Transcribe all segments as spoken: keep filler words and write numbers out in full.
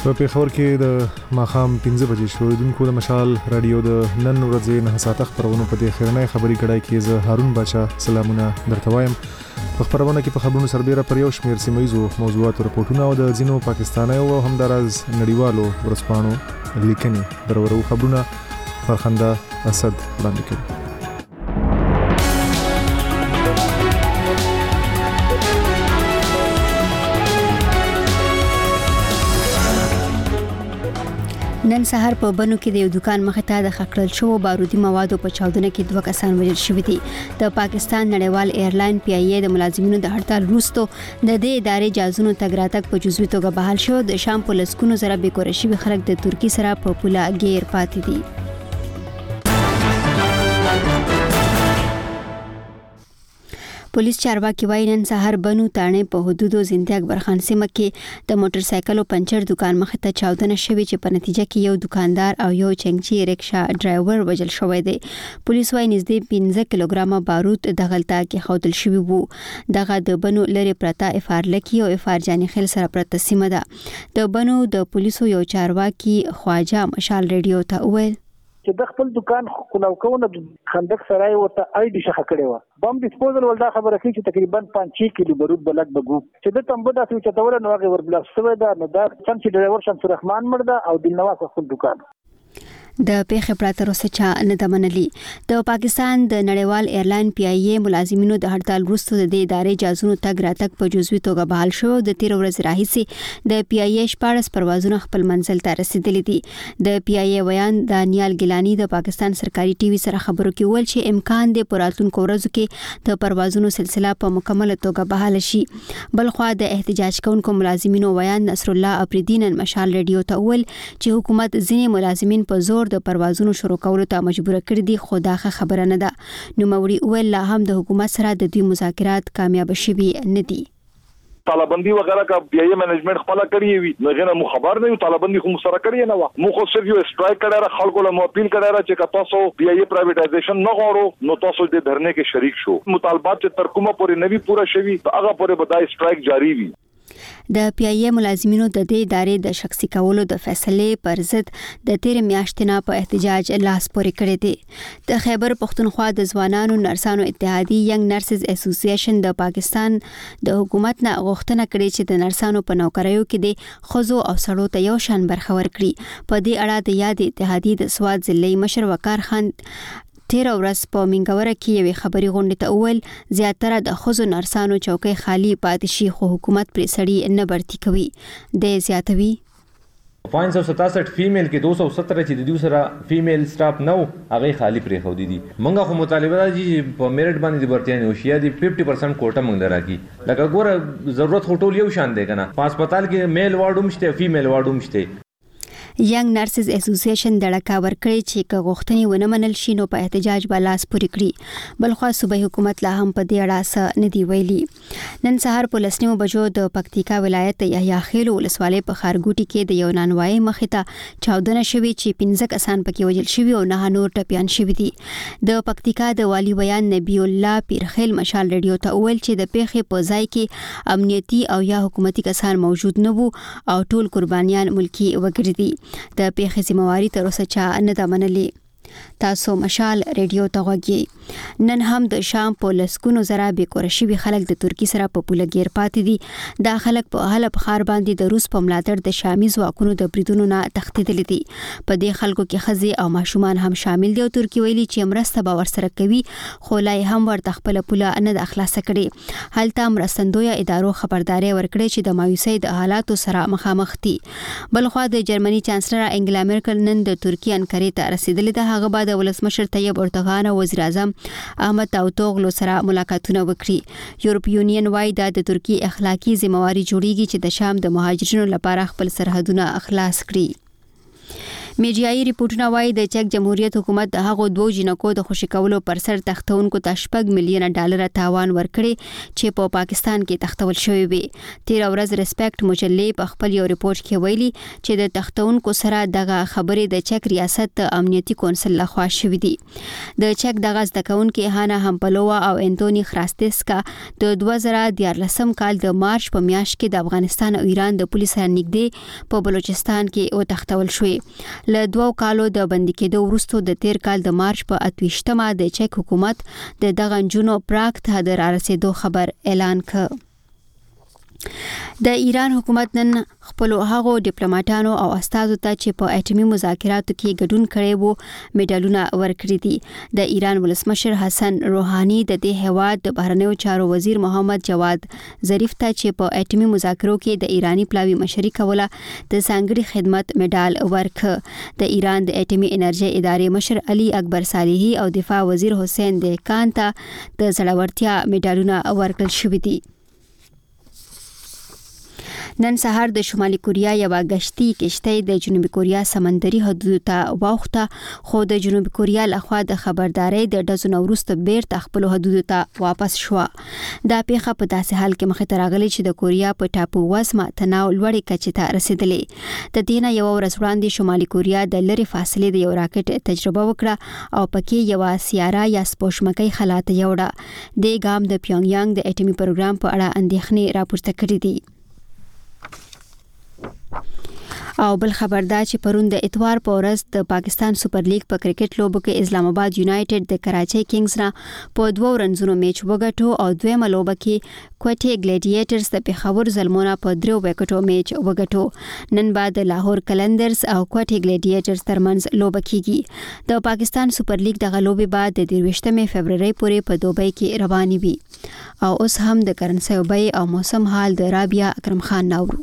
په پیښور کې د ماخام پنځه بجې شو دونکو د مشال رادیو د نن ورځې نه ساعت خبرونه په دې خیرنۍ خبري کړای کې زه هارون بچا سلامونه درته وایم. په خبرونه کې په خبرونو سربېره پر یو شمېر سیمایزو موضوعات رپورټونه او د ځینو پاکستانیو او همدارز نړیوالو ورځپاڼو لیکنې درورو خبرونه فرخنده اسد وړاندې کوي. نن سهار په بنو کې د یو دکان مخې ته د خکړل شو بارودي موادو په چاودنه کې دوه کسان وژل شوي دي. د پاکستان نړیوال ایرلاین پی ای ای د ملازمینو د هړتال وروسته د دې ادارې جازونو تګ راتګ په جزوي توګه بحال شو. د شام په لسګونو زره بې کوره شوي خلک د ترکیې سره په پوله ګیر پاتې دي. پولیس چارواکي وايي نن سهار بنو تانه په حدودو زنده اکبر خان سیمه کې د موټر سایکل او پنچر دکان مخ ته چاودنه شوې چې په نتیجه کې یو دکاندار او یو چنګچي ریکشا ډرایور وژل شوی دی. پولیس وايي نږدې پنځه کیلوګرامه بارود د غلطه کې خودل شوی وو. دغه د بنو لری پرتا افار لکی او افار جاني خل سره پرته سیمه ده. د بنو د پولیسو یو چارواکي خواجه مشال ریډیو ته وویل چې د خپل دکان خلاو کوونه خندق سرای ورته آی ډي شخه کړي و بم ډیسپوزل ولدا خبره کوي چې تقریبا پنځه کیلو بارود بلک بګو چې د تمبو داسې چې تاول نو هغه وربل سوي دا نو دا څنګه ډرایور شمس الرحمن مرده او دلنواز خپل دکان د پیښې پراته روسه چا نه د منلي. د پاکستان د نړیوال ایرلاین پی ای ای ملازمینو د هړتال وروسته د دې ادارې جازونو تګ راتګ په جزوي توګه بحال شو. د تیر ورځ راهیسې د پی ای ای شپږ پروازونه خپل منزل ته رسیدلي دي. د پی ای ای ویان دانیال ګیلانی د پاکستان سرکاري ټي وي سره خبرو کې ویل چې امکان دی په راتلونکو ورځو کې د پروازونو سلسله په مکمل توګه بحال شي. بلخوا د احتجاج کوونکو ملازمینو ویان نصر الله افریدین مشال ریډیو ته ویل چې حکومت ځینې ملازمین په زور د پروازونو شروع کولو ته مجبور کړی دي خو دا خبره نه ده. نو موري ویل لا هم د حکومت سره د دوی مذاکرات کامیاب شوي نه دي. طالباندی وغیرہ کا پی ای مینجمنٹ خپل کړی وي نو غنه مو خبر نه یو طالباندی خو سره کړی نه و مو خو صرف یو سټرایک کړی را خلکو له مو اپیل کړی را چې تاسو پی ای پرایویټایزیشن نه غواړو نو تاسو د دھرنه کې شریک شو. مطالبات چې تر کومه پورې نوی پورا شوي هغه پورې بدای سټرایک جاری وي. د پی ای ای ملازمینو د دې ادارې د شخصي کولو د فیصلې پر ضد د تیر میاشتې نه په احتجاج لاس پورې کړی دی. د خیبر پښتونخوا د ځوانانو نرسانو اتحادیه ینګ نرسز اسوسییشن د پاکستان د حکومت نه غوښتنه کړې چې د نرسانو په نوکریو کې د خزو او سړو ته یو شان برخه ورکړي. په دې اړه د یاد اتحادیه د سواد ضلعي مشر وقار خان تیر ورځ په منګوره کې یوې خبري غونډې ته وویل زیاتره د خزو نرسانو چوکۍ خالی پاتې شي خو حکومت پرې سړي نه برتي کوي. د زیاتوي پانچ سو ستاسٹھ فیمیل کې دو سو ستر چې د دوی سره فیمیل سټاف نو هغه خالی پرې خو دي دي مونږه خو مطالبه ده چې په میرټ باندې د برتیانو شیا دي پنځه پرسنټ کوټه مونږ دراکې لکه ګوره ضرورت هټول یو شان دی کنه په هسپتال کې میل وارډ هم شته فیمیل وارډ هم شته. ینګ نرسز اسوسییشن د ډکا ورکړي چې که غوښتنې ونه منل شي نو په احتجاج به لاس پورې کړي. بلخوا صوبایي حکومت لا هم په دې اړه څه نه دی ویلي. نن سهار په لسنیو بجو د پکتیکا ولایت د یحیی خیل ولسوالۍ په خارګوټي کې د یو نانوایي مخې ته چاودنه شوې چې پنځه کسان پکې وژل شوي او نه نور ټپیان شوي دي. د پکتیکا د والی بیان نبی الله پیرخیل مشال ریډیو ته ویل چې د پیښې په ځای کې امنیتي او یا حکومتي کسان موجود نه وو او ټول قربانیان ملکی وګړي دي. د پیښې ذمہواری تر اوسه چا نه ده منلې. تاسو مشال ریډیو ته غوږی. نن هم د شام په لسګونو زره بې کوره شوي خلک د ترکیې سره په پوله ګیر پاتې دي. دا خلک په حلب ښار باندې د روس په ملاتړ د شامي ځواکونو د بریدونو نه تښتېدلي دي. په دې خلکو کې ښځې او ماشومان هم شامل دي او ترکیې ویلي چې مرسته به ورسره کوي خو لا یې هم ورته خپله پوله نه ده خلاصه کړې. هلته مرستندویه ادارو خبرداری ورکړې چې د مایوسۍ د حالاتو سره مخامخ دي. بلخوا د جرمني چانسلر انګلا میرکل نن د ترکیې انکارې ته رسیدلې ده. هغه بعد ولسمشر طیب اردوغان او وزیر اعظم احمد داوطوغلو سره ملاقاتونه وکړي. یورپ یونین وايي دا د ترکیې اخلاقی ذمہواری جوړیږي چې د شام د مهاجرینو لپاره خپل سرحدونه خلاص کړي. میډیایي ریپورتونه وايي د چک جمهوریت حکومت د هغو دوه جنکو د خوشي کولو پر سر تختونکو ته شپږ میلیونه ډالر تاوان ورکړي چې په پاکستان کې تختول شوی وي. تیر ورځ ریسپیکټ مجلې په خپل یو ریپورت کې ویلي چې د تختونکو سره دغه خبرې د چک ریاست امنیتي کونسل لخوا شوې دي. د چک دغه ځدکونکو هانا همپلووا او انټونی خراستسکا د دوه زره دیارلسم کال د مارچ په میاشت کې د افغانستان او ایران د پولیسو سره نږدې په بلوچستان کې وتښتول شوې. له دوه کالو د بندي کېدو وروسته د تیر کال د مارچ په اتویشتمه د چک حکومت د دغه جنو پراګ ته د رارسېدو خبر اعلان کړ. د ایران حکومت نن خپل هغو ډیپلوماټانو او استادو ته چې په اټومي مذاکراتو کې ګډون کړي وو میډالونه ورکړي دي. د ایران ولسمشر حسن روحاني د دې هیواد د بهرنیو چارو وزیر محمد جواد ظریف ته چې په اټومي مذاکرو کې د ایرانی پلاوی مشري کوله د ځانګړي خدمت میډال ورکړ. د ایران د اټومي انرژي ادارې مشر علي اکبر صالحي او دفاع وزیر حسین دهقان ته د زړورتیا میډالونه ورکړل شوي دي. نن سهار د شمالي کوریا یو غشتي کشته د جنوبي کوریا سمندري حدود ته واوخته، خو د جنوبي کوریا لخوا د خبرداري د ډزو وروسته بیرته خپل حدود ته واپس شو. دا پیښه په داسې حال کې مخې ته راغلي چې د کوریا په ټاپو وزمه تناو لوړې کچې ته رسیدلې. د دې نه یو ورځ وړاندې شمالي کوریا د لری فاصلې د یو راکټ تجربه وکړه او پکې یو سیاره یا سپوږمکۍ خلا ته یوړه. د ګام د پیونګ یانګ د اټومي پروګرام په اړه اندېښنې راپورته کړې دي. او بل خبر دا چې پرون د اتوار په ورځ د پاکستان سپر لیګ په کرکټ لوبو کې اسلام آباد یونایټډ د کراچۍ کینګز نه په دوه رنزونو میچ وګټو او دویمه لوبه کې کوټي ګلیډیټرز د پیښور زلمونه په درو وکټو میچ وګټو. نن بعد لاهور کلندرز او کوټي ګلیډیټرز ترمنځ لوبه کیږي. د پاکستان سپر لیګ د غلوبې بعد د دیرويشتمې فبرवरी پورې په دوبۍ کې رواني وي. او اوس هم د کرنسي وبای او موسم حال د رابعه اکرم خان ناورو.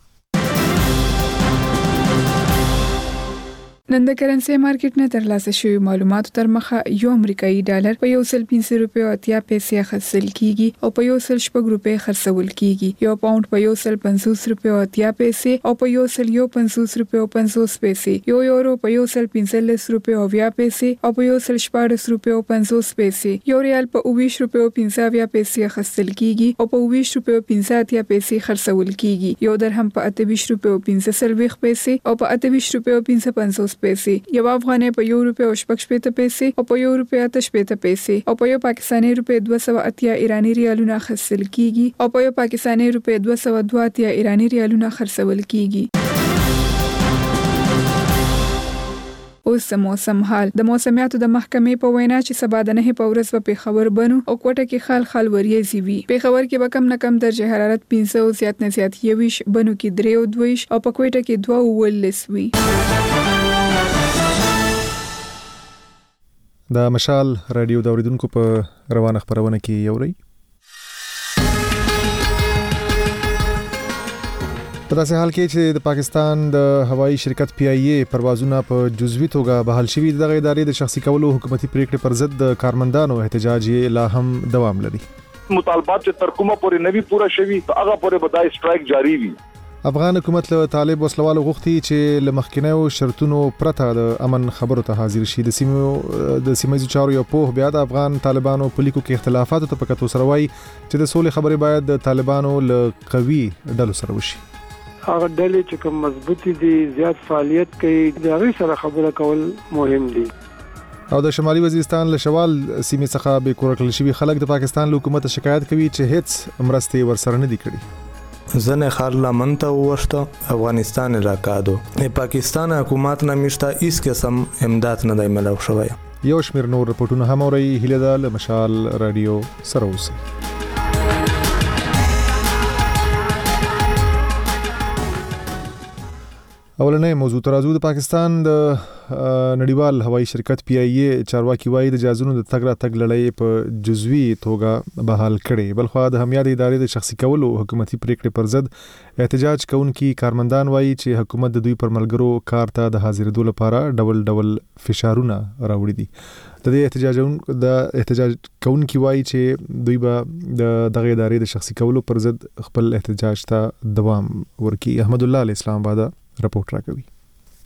نن د کرنسي مارکیټ نه ترلاسه شوی معلوماتو تر مخه یو امریکایي ډالر په یو سل پنځه روپیو اتیا پیسې خرڅل کیږي او په یو سل شپږ روپۍ خرڅول کیږي. یو پاوند په یو سل پنځوس روپیو اتیا پیسې او په یو سل یو پنځوس روپیو پنځوس پیسې. یو یورو په یو سل پنځلس روپیو اویا پیسې او په یو سل شپاړس روپیو پنځوس پیسې. یو ریال په اوویشت روپیو پنځه اویا پیسې خرڅل کیږي او په اوویشت روپیو پنځه اتیا پیسې خرڅول کیږي. یو درهم په اته ویشت روپیو پنځه سلويخ پیسې او په اته ویشت روپیو پنځه پنځوس پیسې. یو افغانۍ په یو روپیا او شپږ شپېته پیسې او په یو روپیا اته شپېته پیسې او په یو پاکستاني روپیا دوه سوه اتیا ایرانی ریالونه خرڅل کیږي او په یو پاکستاني روپیا دوه سوه دوه اتیا ایرانی ریالونه خرڅول کیږي. اوس موسم حال. د موسمیاتو د محکمې په وینا چې سبا د نه په ورځ په پیښور بنو او کوټه کې خال خال وریځي وي. پیښور کې به کم نه کم درجه حرارت پنځه او زیات نه زیات یویش، بنو کې درې او دویش او په کوټه کې دوه او ولس وي. د مشال رادیو د اوریدونکو په روانه خبرونه کې یوري. په داسې حال کې چې د پاکستان د هوایی شرکت پی آی ای پروازونه په جزوي توګه بحال شوي، دغه ادارې د شخصي کولو حکومتي پریکړې پر ضد د کارمندانو احتجاج لا هم دوام لري. مطالبات چې تر کومه پورې نوي پوره شوي هغه پورې بدای سټرایک جاری وي. افغان حکومت له طالب وسلوالو غوښتي چې له مخکینیو شرطونو پرته د امن خبرو ته حاضر شي. د سیمو د سیمایي چارو یو په بیا د افغان طالبانو په لیکو کې اختلافات ته پکې تر وایي چې د سولې خبرې باید د طالبانو له قوي ډلو سره وشي. هغه ډلې چې کوم مضبوطي دي زیات فعالیت کوي د هغه سره خبره کول مهم دي. او د شمالي وزیرستان له شوال سیمې څخه به کورکل شوی خلک د پاکستان حکومت شکایت کوي چې هیڅ مرستې ورسره نه دي کړي. زنه خارلا منته وشته افغانستان راکادو پاکستان حکومت نمیشته هیڅ قسم امداد نه دی ملو شوی. یو شمیر نور رپورټونه هم اوري. هیله ده له مشال رادیو سره اوسئ. اولنې موضوع ترازو د پاکستان د نړیوال هوایی شرکت پی آی ای چارواکي وایي د جهازونو د تګ را تګ لړۍ په جزوي توګه بحال کړي. بلخو د همیاد ادارې د شخصي کولو حکومتي پریکړې پر ضد احتجاج کوونکي کارمندان وایي چې حکومت د دوی پر ملګرو کار ته د حاضرېدو لپاره ډول ډول فشارونه راوړي دي. د دې احتجاج د احتجاج کوونکي وایي چې دوی به د دغه ادارې د شخصي کولو پر ضد خپل احتجاج ته دوام ورکړي. احمد الله اسلام آباد رپورټ راکوي.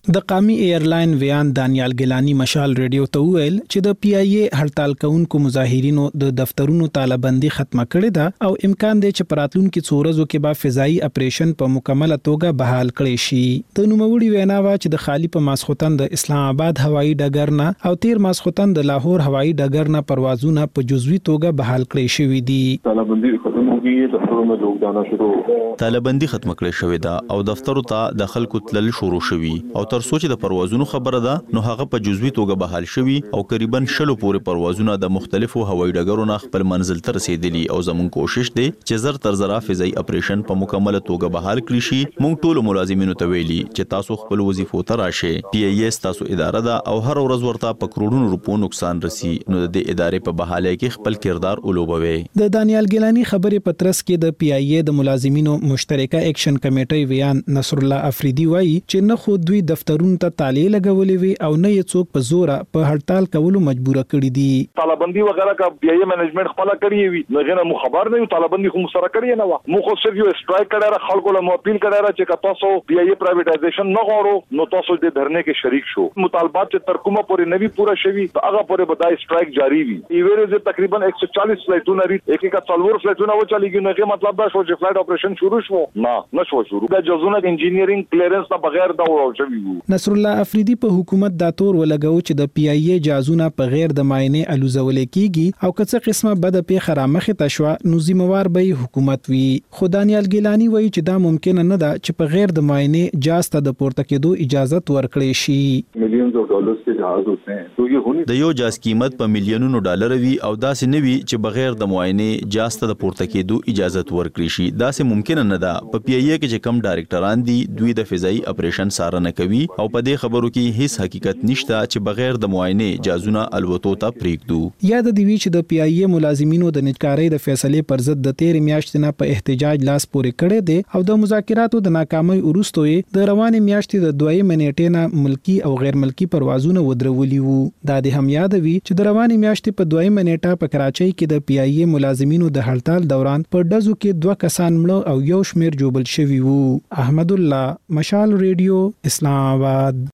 د قامي ایرلاین ویان دانیال ګیلانی مشال ریډیو ته ویل چې د پی آی ای هړتال کوونکو مظاهرینو د دفترونو تالابندي ختمه کړې ده او امکان دی چې پراتلونکو څو ورځو کې به فضائي اپریشن په مکمله توګه بحال کړي شي. د نوموړي وینا وا چې د خالی په ماسختن د اسلام آباد هوایي ډګر نه او تیر ماسختن د لاهور هوایي ډګر نه پروازونه په جزوي توګه بحال کړي شوې دي. تالابندي ختمه کیږي دفترونو لوګدانا شروع تالابندي ختمه کړې شوې ده او دفترو ته د خلکو تلل شروع شوي او تر سوچ د پروازونو خبره ده نو هغه په جزوي توګه بحال شوي او تقریبا شلو پورې پروازونه د مختلفو هوایي ډګرونو خپل منزل ته رسیدلي او زموږ کوشش دی چې زر تر زر فضائي اپریشن په مکمله توګه بحال کړی شي. موږ ټول ملازمینو ته ویلي چې تاسو خپل وظیفو ته راشئ. پی ای ایس تاسو اداره ده او هر ورځ ورته په کروڑونو روپو نقصان رسی نو د ادارې په بحالۍ کې خپل کردار ولوبوي. د دانیال ګیلانی خبرې پترس کې د پی ای ای د ملازمینو مشترکه اکشن کمیټې ویان نصر الله افریدي وایي چې نه خو دوی دفترونو ته تالې لګولې وي او نه یې څوک په زور په هړتال کولو مجبور کړي دي. تالابندي وغیرہ کا پی ای ای مینجمنٹ خپل کړی وي نو غنه مو خبر نه یو تالابندي خو سره کړی نه و. مو خو صرف یو سټرایک کړه را خلکو له اپیل کړه چې تاسو پی ای ای پرایویټایزیشن نه غواړو نو تاسو د دھرنه کې شریک شو. مطالبات چې تر کومه پورې نوی پورا شوی هغه پورې بدای سټرایک جاری وي. ایوریز تقریبا ایک سو چالیس فلایټونه ری یک یک څلور فلایټونه و چلیږي نو کې مطلب دا شو چې فلایټ اپریشن شروع شو نه نه شو شروع د جزونه انجینیرینګ کلیرنس نه بغیر دا وراو شوی. نصر الله افریدي په حکومت دا تور ولګاو چې د پی ای ای جازونه په غیر د ماینه الوزول کیږي او کڅه قسمه بد پیښه را مخه تشوا نو ذمہوار به حکومت وي. خو دانیال ګیلانی وایي چې دا ممکن نه ده چې په غیر د ماینه جاز ته د پورته کېدو اجازه ورکړي شي. مليونز اف ډالرز کې جهاز ہوتے ہیں تو یہ ہونے د یو جاز قیمت په ملیونونو ډالر وي او داسې نه وي چې بغیر د معاینه جاز ته د پورته کېدو اجازه ورکړي شي. داسې ممکن نه ده. په پی ای ای کې چې کم ډایرکټران دي دوی د فضائي اپریشن سارنه کوي او په دې خبرو کې هیڅ حقیقت نشته چې بغیر د معاینه جازونه الوتو ته پریږدو. یاد دی وی چې د پی ای ای ملازمینو د نجکارۍ د فیصلې پر ضد د تیر میاشتې نه په احتجاج لاس پورې کړی دی او د مذاکراتو د ناکامۍ وروسته د روانې میاشتې د دوه منېټې نه ملکی او غیر ملکی پروازونه ودرولي وو. دا د هم یاد وی چې د روانې میاشتې په دوه منېټه په کراچۍ کې د پی ای ای ملازمینو د هړتال دوران په ډزو کې دوه کسان مړه او یو شمیر جوبل شوي وو. احمد الله مشال ریډیو اسلام آباد.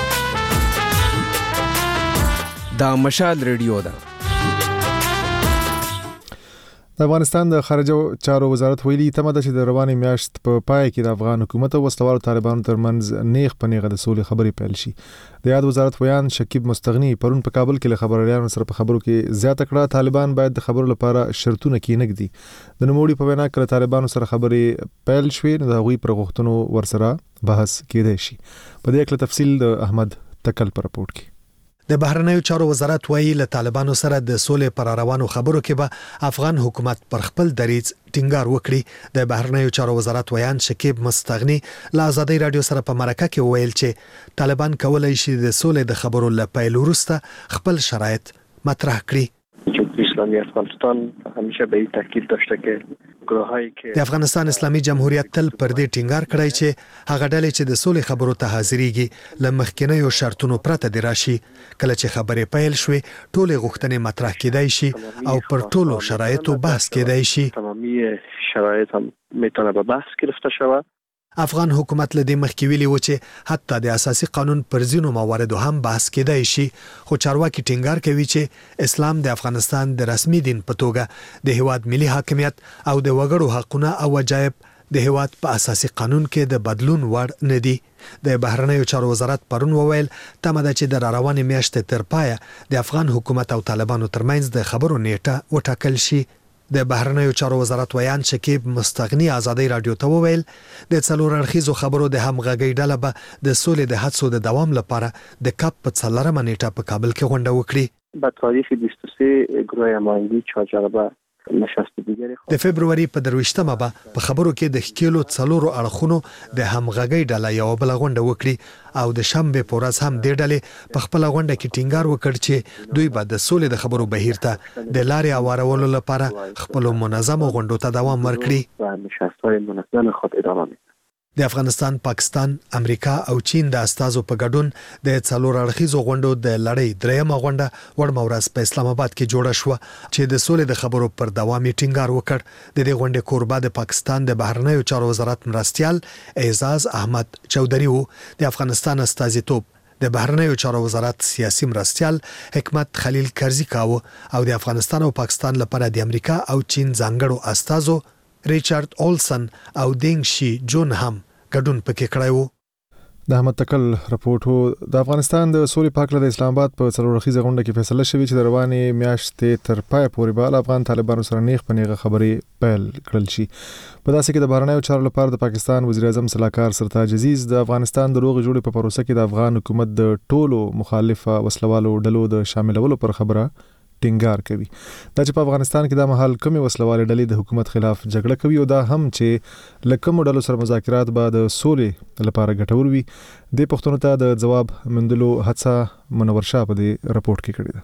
دا مشال ریډیو ده. د افغانستان د خارجه چارو وزارت ویلي تمه ده چې د روانې میاشت په پای کې د افغان حکومت او وسلوالو طالبانو ترمنځ نیغ په نیغه د سولې خبرې پیل شي. د یاد وزارت ویان شکیب مستغنی پرون په کابل کې له خبريالانو سره په خبرو کې زیاته کړه طالبان باید د خبرو لپاره شرطونه کینګدي. د نوموړي په وینا کله طالبانو سره خبرې پیل شوې نو د هغوی پر غوښتنو ورسره بحث کېدای شي. په دې اړه تفصیل د احمد تکل پر رپورت کې. د بهرنیو چارو وزارت وایي له طالبانو سره د سولې پر روانو خبرو کې به افغان حکومت پر خپل دریځ ټینګار وکړي. د بهرنیو چارو وزارت ویان شکیب مستغنی له آزادۍ رادیو سره په مرکه کې ویل چې طالبان کولای شي د سولې د خبرو له پیل وروسته خپل شرایط مطرح کړي. جمهوری اسلامی افغانستان همیشه به این تاکید داشته که گروهایی که د افغانستان اسلامي جمهوریت تل پر دې ټینګار کړی چې هغه ډلې چې د سولې خبرو ته حاضرېږي له مخکینیو شرطونو پرته دی راشي. کله چې خبرې پیل شوې ټولې غوښتنې مطرح کېدای شي او پر ټولو شرایطو بحث کېدای شي. تمامی شرایط هم میتونه به بحث گرفته شود. افغان حکومت له دې مخکې ویلي و چې حتی د اساسي قانون پر ځینو مواردو هم بحث کېدای شي. خو چارواکي ټینګار کوي چې اسلام د افغانستان د رسمي دین په توګه د هیواد ملي حاکمیت او د وګړو حقونه او وجایب د هیواد په اساسي قانون کې د بدلون وړ نه دي. د بهرنیو چارو وزارت پرون وویل تمه ده چې د روانې میاشتې تر پایه د افغان حکومت او طالبانو ترمنځ د خبرو نیټه وټاکل شي. د بهرنیو چارو وزارت ویان شکیب مستغنی آزادۍ رادیو ته وویل د څلور اړخیزو خبرو د همغږۍ ډله به د سولې د هڅو د دوام لپاره د کاپ په څلورمه نیټه په کابل کې غونډه وکړي. با تاریخ بیست و سه گروه هماهنگی چهار جلبه نشست دیگری د فبرवरी په درویشتمه به په خبرو کې د ښکیلو څلورو اړخونو د همغږۍ ډله یو بل غونډه وکړي او د شنبه په ورځ هم د ډلې په خپل غونډه کې ټینګار وکړ چې دوی به د سولې د خبرو بهیر ته د لارې اوارولو لپاره خپل منظم غونډو ته دوام ورکړي و نشست‌های منظم خود ادامه میدن. د افغانستان، پاکستان، امریکا او چین د استازو په ګډون د څلور اړخیزو غونډو د لړۍ دریمه غونډه وړمه ورځ په اسلام آباد کې جوړه شوه چې د سولې د خبرو پر دوام ټینګار وکړ. د دې غونډې کوربه د پاکستان د بهرنیو چارو وزارت مرستیال اعزاز احمد چودھری وو. د افغانستان استازیتوب د بهرنیو چارو وزارت سیاسي مرستیال حکمت خلیل کرزی کاوه او د افغانستان او پاکستان لپاره د امریکا او چین ځانګړو استازو ریچارډ اولسن او دینګ شي جون هم ګډون پکې کړی وو. د احمد تکل رپورټو د افغانستان د سولې په اړه د اسلام آباد په څلور اړخیزه غونډه کې فیصله شوې چې د روانې میاشتې تر پای پورې به افغان طالبانو سره نیغ په نیغه خبرې پیل کړل شي. په داسې کې د بهرنیو چارو لپاره د پاکستان وزیر اعظم صلاحکار سرتاج عزیز د افغانستان د روغې جوړې په پروسه کې د افغان حکومت د ټولو مخالفه وسلوالو ډلو د شاملولو پر خبره ټینګار کوي. دا چې په افغانستان کې د مهال کمی وسلوالې ډلې د حکومت خلاف جګړه کوي او دا هم چې لکه ډلو سره مذاکرات به د سولې لپاره ګټور وي. د پښتنو ته د جواب مندلو هڅه منور شاه په دې رپورت کې کړې ده.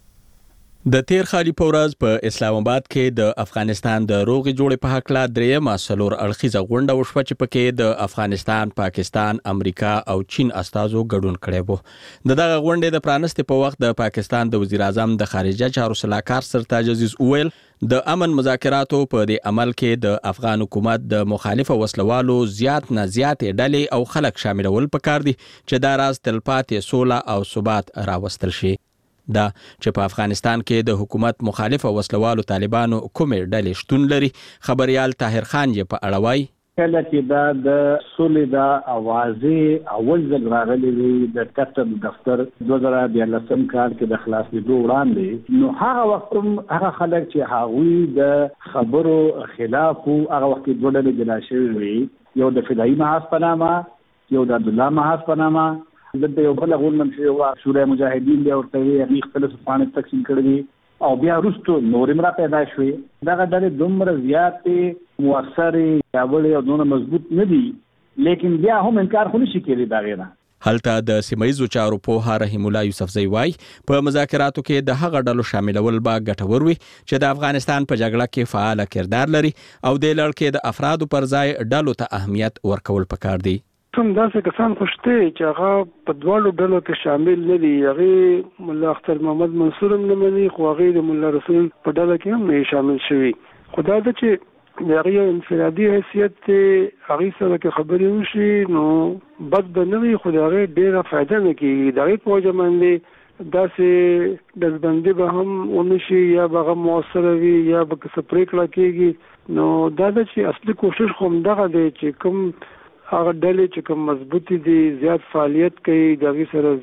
د تیر خالي پورز په اسلام آباد کې د افغانستان د روغې جوړې په حق لا درېمه څلور اړخیزه غونډه وشوه چې پکې د افغانستان، پاکستان، امریکا او چین استازو ګډون کړی وو. د دغه غونډې د پرانستې په وخت د پاکستان د وزیر اعظم د خارجه چارو صلاحکار سرتاج عزیز وویل د امن مذاکراتو په دې عمل کې د افغان حکومت د مخالفه وسلوالو زیات نه زیاتې ډلې او خلک شاملول پکار دي چې دا راز تلپاتې سوله او ثبات راوستل شي. دا چې په افغانستان کې د حکومت مخالفه وسلوالو طالبانو کومې ډلې شتون لري، خبريال طاهر خان یې په اړه وایي. کله چې دا د سولې د اوازې اول ځل راغلی وي د کتب دفتر دوه زره دیارلسم کال کې د خلاصېدو وړاندې، نو هغه وخت هم هغه خلک چې هغوی د خبرو خلاف وو، هغه وخت کې دوه ډلې جلا شوي وي، یو د فدایي محاذ په نامه، یو د عبدالله محاذ په نامه. دلته یو بل غونډه شوې وه، شورای مجاهدین بیا ورته یې هغې خپله پاڼې تقسیم کړي دي او بیا وروستو نورې هم را پیدا شوې. دغه ډلې دومره زیاتې مؤثرې، پیاوړې او دونه مضبوط نه دي، لیکن بیا هم انکار خو نشي کېدی د هغې نه. هلته د سیمه‌ییزو چارو پوهه رحیم الله یوسفزی وایي په مذاکراتو کې د هغه ډلو شاملول به ګټور وي چې د افغانستان په جګړه کې فعال کردار لري او د لړ کې د افرادو پر ځای ډلو ته اهمیت ورکول پکار دي. کوم داسې کسان خو شته چې هغه په دواړو ډلو کې شامل نه دي. هغې ملا اختر محمد منصور هم نه مني، خو هغې د ملا رسول په ډله کې هم نه شامل شوي. خو دا ده چې د هغې یو انفرادي حیثیت دی، هغې سره که خبرې وشي نو بد به نه وي، خو د هغې ډېره فایده نه کېږي. د هغې په وجه باندې داسې ډزبندي به هم ونه شي یا به هغه مؤثره وي یا به که څه پرېکړه کېږي. نو دا ده چې اصلي کوشش خو همدغه دی چې کوم هغه ډلې چې کوم مضبوطي دي، زیات فعالیت کوي، د هغې سره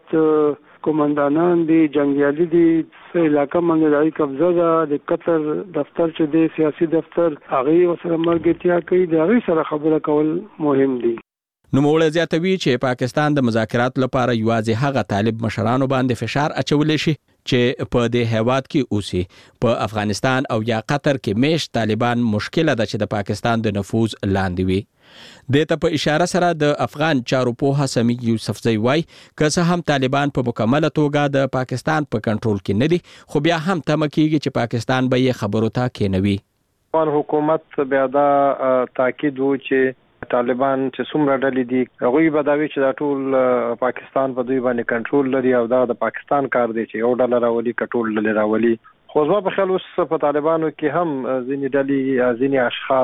زیات قومندانان دي، جنګیالي دي، څه علاقه باندې د هغې قبضه ده، د قطر دفتر چې دی سیاسي دفتر، هغې ورسره ملګرتیا کوي، د هغې سره خبره کول مهم دي. نوموړی زیاتوي چې پاکستان د مذاکراتو لپاره یوازې هغه طالب مشرانو باندې فشار اچولی شي چې په دې هیواد کې اوسي. په افغانستان او یا قطر کې میشت طالبان مشکله ده چې د پاکستان د نفوذ لاندې وي. دې ته په اشاره سره د افغان چارو پوهه سمیع یوسفزی وایي که څه هم طالبان په مکمله توګه د پاکستان په کنټرول کې نه دي، خو بیا هم تمه کېږي چې پاکستان به یې خبرو ته کېنوي. افغان حکومت بیا دا تاکید و چې طالبان چې څومره ډلې دي هغوی به دا وي چې دا ټول پاکستان په دوی باندې کنټرول لري او دا د پاکستان کار دی چې یو ډله راولي که ټول ډلې راولي. خو زما په خیال اوس په طالبانو کې هم ځینې ډلې، ځینې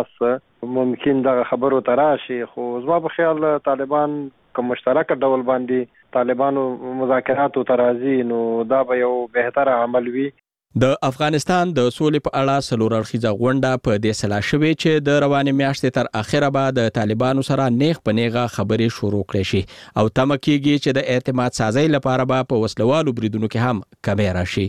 اشخاص ممکن دغه خبرو ته راشي، خو زما په خیال طالبان که مشترک ډول باندې طالبانو مذاکراتو ته راځي نو دا به یو بهتره عمل وي. د افغانستان د سولې په اړه څلور اړخیزه غونډه په دې سلا شوې چې د روانې میاشتې تر اخره به د طالبانو سره نیغ په نیغه خبرې شروع کړې شي او تمه کېږي چې د اعتماد سازۍ لپاره به په وسلوالو بریدونو کې هم کمی راشي.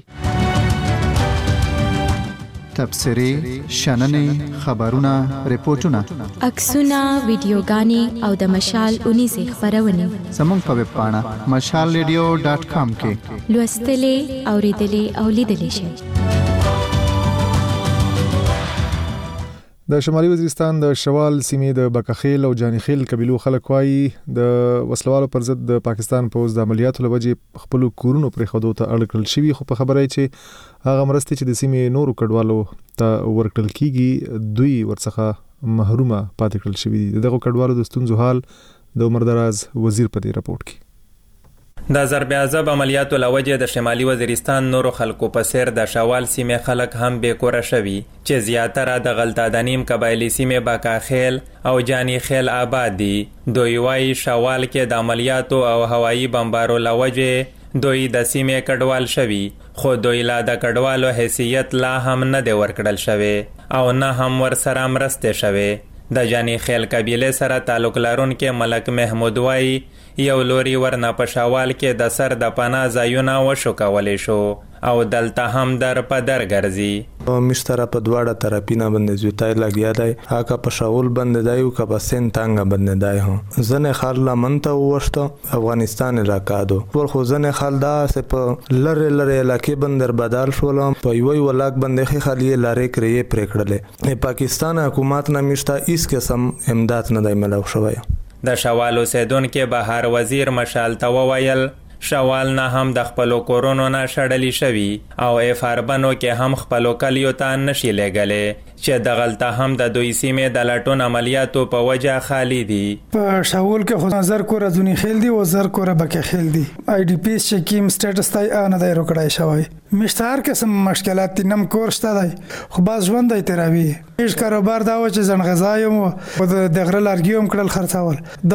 تبصرې، شننې، خبرونه، ریپورتونه، عکسونه، ویډیوګانې او د مشال اونیزې خپرونې زموږ په ویب پاڼه مشال ریډیو ډاټ کام کې لوستلې، اوریدلې او لیدلې شئ. د شمالي وزیرستان د شوال سیمې د بکخیل او جانیخیل قبیلو خلک وایي د وسلوالو پر ضد د پاکستان پوځ د عملیاتو لوجې خپل کورونو پرېښودو ته اړ کړل شوي، خو په خبره چې هغه مرستې چې د سیمې نورو کډوالو ته ورکړل کیږي دوی ورڅخه محرومه پاتې کړل شوي دي. دغه کډوالو د ستونزو حال د عمر دراز وزیر په دې راپورټ کې. د ضرب عذاب عملیاتو لوجه د شمالي وزیرستان نورو خلکو په سیر د شوال سیمې خلک هم بې کوره شوي چې زیاتره د غلطادنیم قبایلي سیمې باکاخیل او جانی خیل آباد دي. دوی وایي شوال کې د عملیاتو او هوایي بمبارو لوجه دوی د سیمې کډوال شوي، خو دوی لا د کډوالو حیثیت لا هم نه دی ورکړل شوی او نه هم ورسره مرستې شوی. د جانی خیل قبیله سره تعلق لرونکي ملک محمود وایي یو لوري ورنه په شوال کې د سر د پناه ځایونه وشو کولی شو او دلته هم در په در ګرځي. مشتره په دواړه طرفینه باندې زویتای لګیا دی، هغه په شاول باندې دی او که په سین تانګ باندې دی. هم ځنه خال لمنته وشته افغانستان راکادو ور خو ځنه خال دا سه په لره لره علاقې بندر بدل شول په یوې ولاک باندې خالي لارې کړې پرېکړلې. پاکستان حکومت نمیشته هیڅ قسم امداد نه دی ملو شوی. د شوال اوسیدونکو بهار وزیر مشال ته وویل شوال نه هم د خپلو کورونو نه شړلی شوي او اف اربنو کې هم خپلو کلیو ته نشي لګلې چې د غلطه هم د دوی سیمې د لټون عملیاتو په وجه خالی دي. په شاول کې خو نظر کوره ځونی خیل دی او زر کوره بکه خیل دی. آی ډی پی چې کیم سټیټس تای ان د روکړای شوی مشتهر قسم مشکلات نم کور شته دی خو باز ژوند دی تراوی هیڅ کاروبار دا و چې ځن غذایم او د دغره لارګیوم کړل خرڅول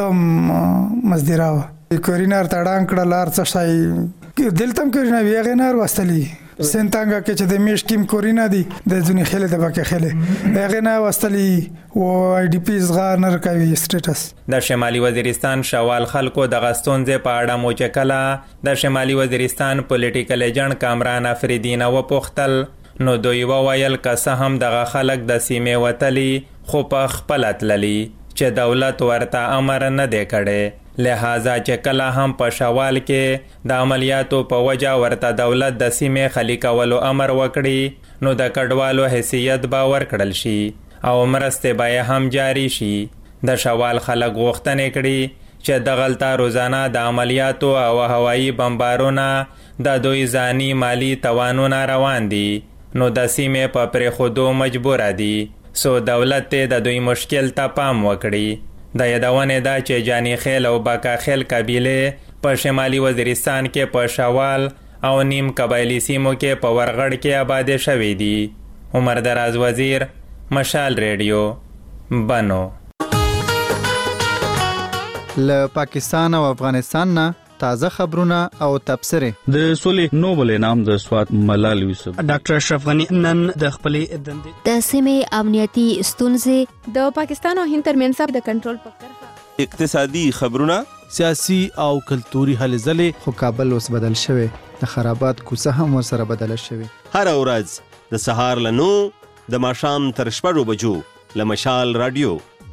د مزدراوه کورینار تړان کړل لار څه شي دلتم کورینار ویغه نار واستلی سنتانګه کې چې د میش کیم کورینا دي د ځونی خله د بکه خله هغه نه واستلی او آی ډی پی زغار نه کوي سټیټس. د شمالي وزیرستان شوال خلکو د غستونځ په اړه مو چې کله د شمالي وزیرستان پولیټیکل ایجنټ کامران افریدی نه وپوښتل نو دوی وویل که څه هم دغه خلک د سیمې وتلی خو په خپل تللی چې دولت ورته امر نه دی کړی، لہذا چې کله هم په شوال کې د عملیاتو په وجه ورته دولت د سیمې خالی کولو امر وکړي نو د کډوالو حیثیت به ورکړل شي او مرستې به هم جاری شي. د شوال خلک غوښتنې کړي چې د غلطه روزانه د عملیاتو او هوایي بمبارونه د دوی ځاني مالی توانونه روان دي نو د سیمې په پرېښودو مجبوره دي، سو دولت ته د دوی مشکل ته پام وکړي. د یادونې دا چې جانی خیل او باکا خیل قبیله په شمالي وزیرستان کې په شوال او نیم قبایلی سیمو کې په ورغړ کې آباد شوي دي. عمر دراز وزیر، مشال ریډیو، بنو. له پاکستان او افغانستان نه تازه خبرونه او تبصره. د سولې نوبل انعام د سوات ملال یوسف ډاکټر اشرف غنی نن د خپلې دندې د سیمې امنیتي ستونزې د پاکستان او هند ترمنځ د کنټرول په کرښه اقتصادي خبرونه سیاسي او کلتوري هلې ځلې خو کابل اوس بدل شوی د خرابات کوڅه هم ورسره بدل شوی. هر ورځ د سهار له نو د ماښام تر شپږو بجو له مشال رادیو.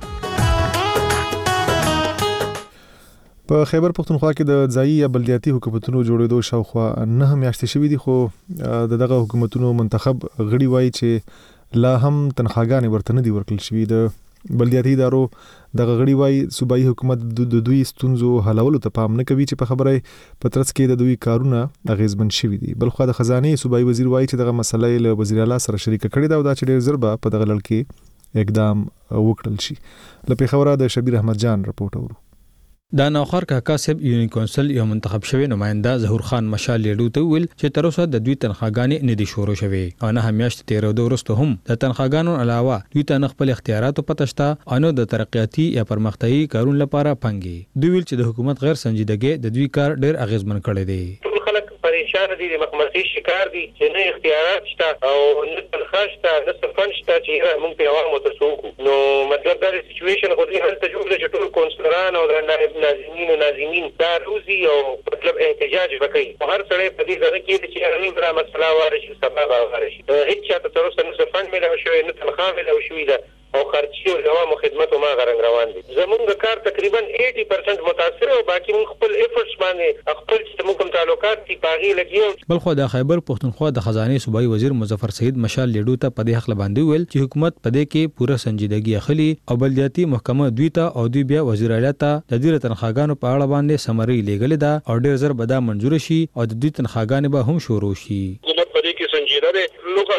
په خیبر پختونخوا کې د ځایي یا بلدیاتي حکومتونو جوړېدو شاوخوا نه میاشتې شوي دي، خو د دغه حکومتونو منتخب غړي وایي چې لا هم تنخواګانې ورته نه دي ورکړل شوي. د بلدیاتي ادارو دغه غړي وایي صوبایي حکومت د دوی ستونزو حلولو ته پام نه کوي چې په خبره په ترڅ کې د دوی کارونه اغیزمن شوي دي. بلخو د خزانه صوبایي وزیر وایي چې دغه مسله له وزیر اعلی سره شریک کړي دا او دا چې ډېر زر به په دغه لړ کې اقدام وکړل شي. له پیښوره د شبیر احمد جان رپورټ اورو. د نوخر کاکا صاحب یونین کونسل یو منتخب شوی نماینده ظهور خان مشال لیډو ته ویل چې تر اوسه د دوی تنخواګانې نه دي شروع شوي او نه همیاشت تیرېدو وروسته هم د تنخواګانو علاوه دوی ته نه خپل اختیاراتو پته شته او نه د ترقیاتي یا پرمختیایي کارونو لپاره پنګي. دوی ویل چې د حکومت غیر سنجیدګي د دوی کار ډېر اغیزمن کړی دی. پریشان دي د مخمسي شکار دي چې نه اختیارات شته او نه تنخواه شته نه سفن شته چې موږ په عوامو ته سوکو. نو مطلب دا سچويشن خو دې هلته جوړ دی چې ټول کونسلران او د نائب ناظمین او ناظمین دا روزي او مطلب احتجاج وکړي. هر سړی په دې ځای کې چې هغه برا مسله وارشي سبب وارشي هیڅ چاته تر اوسه نه سفن ملو شوی نه تنخواه ملو شوی ده او خرچي او عوامو خدماتو ما غرنګ روان دي. زمونږ کار تقریبا اسی پرسنټ متاثر او باقي موږ خپل ایفورټس باندې خپل چې موږ کوم تعلقات دي باغی لګیو. بلخو د خیبر پختونخوا د خزانه صوبایي وزیر مظفر سعید مشال لیډو ته په دې حق باندې ویل چې حکومت په دې کې پوره سنجیدګي اخلي او بلدیاتي محکمه دوی ته او دوی بیا وزیر اعلی ته د دې تنخواګانو په اړه باندې سمري لګل دا او ډېر زر به دا منزور شي او د دې تنخواګانې به هم شروع شي. حکومت په دې کې سنجیده ده. لوکل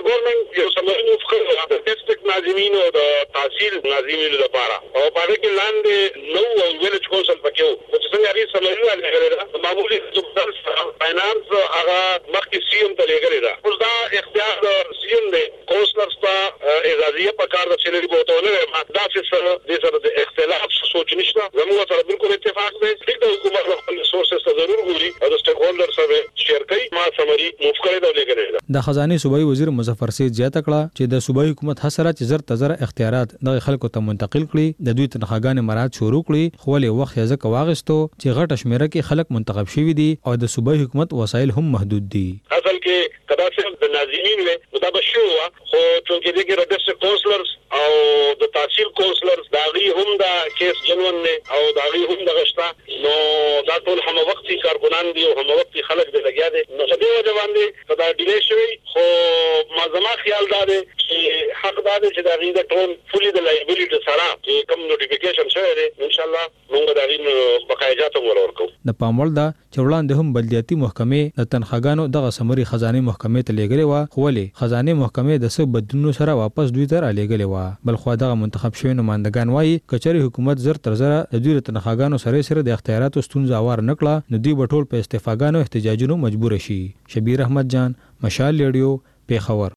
ګورنمنت یو سمون وکړ د ډیسټریکټ ناظمینو او د تحصیل ناظمینو لپاره او په دې کې لاندې نو او ویلج کونسل پکې وو چې څنګه ری سمون لري معمولی سبسل فاینانس هغه مخکې سیوم ته لګري دا اوس دا اختیار د سیوم دی کونسلرز ته اجازه په کار د سیلری بوتونه ما دا څه د سره د اختلاف سوچ نشته زموږ سره بالکل اتفاق دی چې د حکومت خپل سورسز ته ضرور ګوري او د سټیک هولډر سره شیر کوي ما سمري موف کړی دا لګري د خزانه صوبایي وزیر مظفر سید زیاته کړه چې د صوبایي حکومت حسره چې زر تزر اختیارات د خلکو ته منتقل کړي د دوی تنخواګانې مراد شروع کړي خو له وخت یې ځکه واغستو چې غټه شمیره کې خلک منتخب شوي دي او د صوبایي حکومت وسایل هم محدود دي اصل کې کدا چې د ناظرین له دا بشو خو چې دغه ډیسټریکټ کونسلرز او د تحصیل کونسلرز دا غي هم دا کیس جنون نه او دا غي هم د غشتا نو دا ټول هم وختي کارګونان دي او هم وختي خلک دې لګیا دي نو څه دی وجه باندې دا ډیلی شوی خو ما زما خیال دا دی چې حق دا دی چې دا غي د ټول فولي د لایبیلیټي سره چې کوم نوټیفیکیشن شوی دی ان شاء الله موږ دا غي بقایجات هم ورکو د پامول دا چې وړاندې هم بلدیاتي محکمې د تنخواګانو دغه سمري خزانه محکمې ته لګري و خو ولې خزانه محکمې د څه بدلونو سره واپس دوی ته را لګلې و بل خو دغه منتخب شوی نمائندگان وایي کچري حکومت زر تر زر د دوی تنخواګانو سره سره د اختیاراتو ستونزه اوار نکړه نو دوی بټول په استعفاګانو احتجاجونو مجبور شي شبیر احمد جان مشال ریډیو پیښور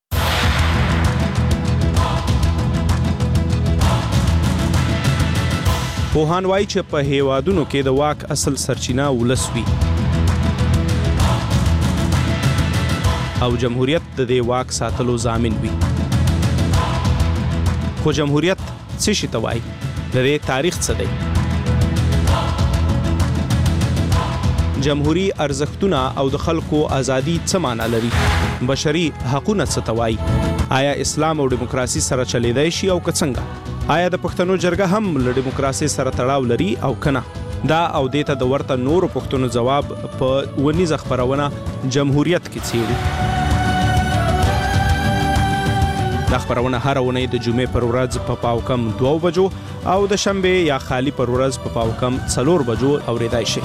پوهان وایي چې په هیوادونو کې د واک اصل سرچینه ولس وي او جمهوریت د دې واک ساتلو ضامن وي خو جمهوریت څه شي ته وایي د دې تاریخ څه دی جمهوری ارزښتونه او د خلکو ازادي څه معنا لري بشري حقوقونه څه ته وایي آیا اسلام او دیموکراسي سره چلیدای شي او که څنګه آیا د پښتنو جرګه هم له دیموکراسي سره تړاو لري او کنه دا او دیته د ورته نورو پښتنو جواب په ونیزه خبرونه جمهوریت کې څیړي دا خبرونه هر ونې د جمعې پر ورځ په پاو کم دوه بجو او د شنبه یا خالی پر ورځ په پاو کم څلور بجو اوریدای شي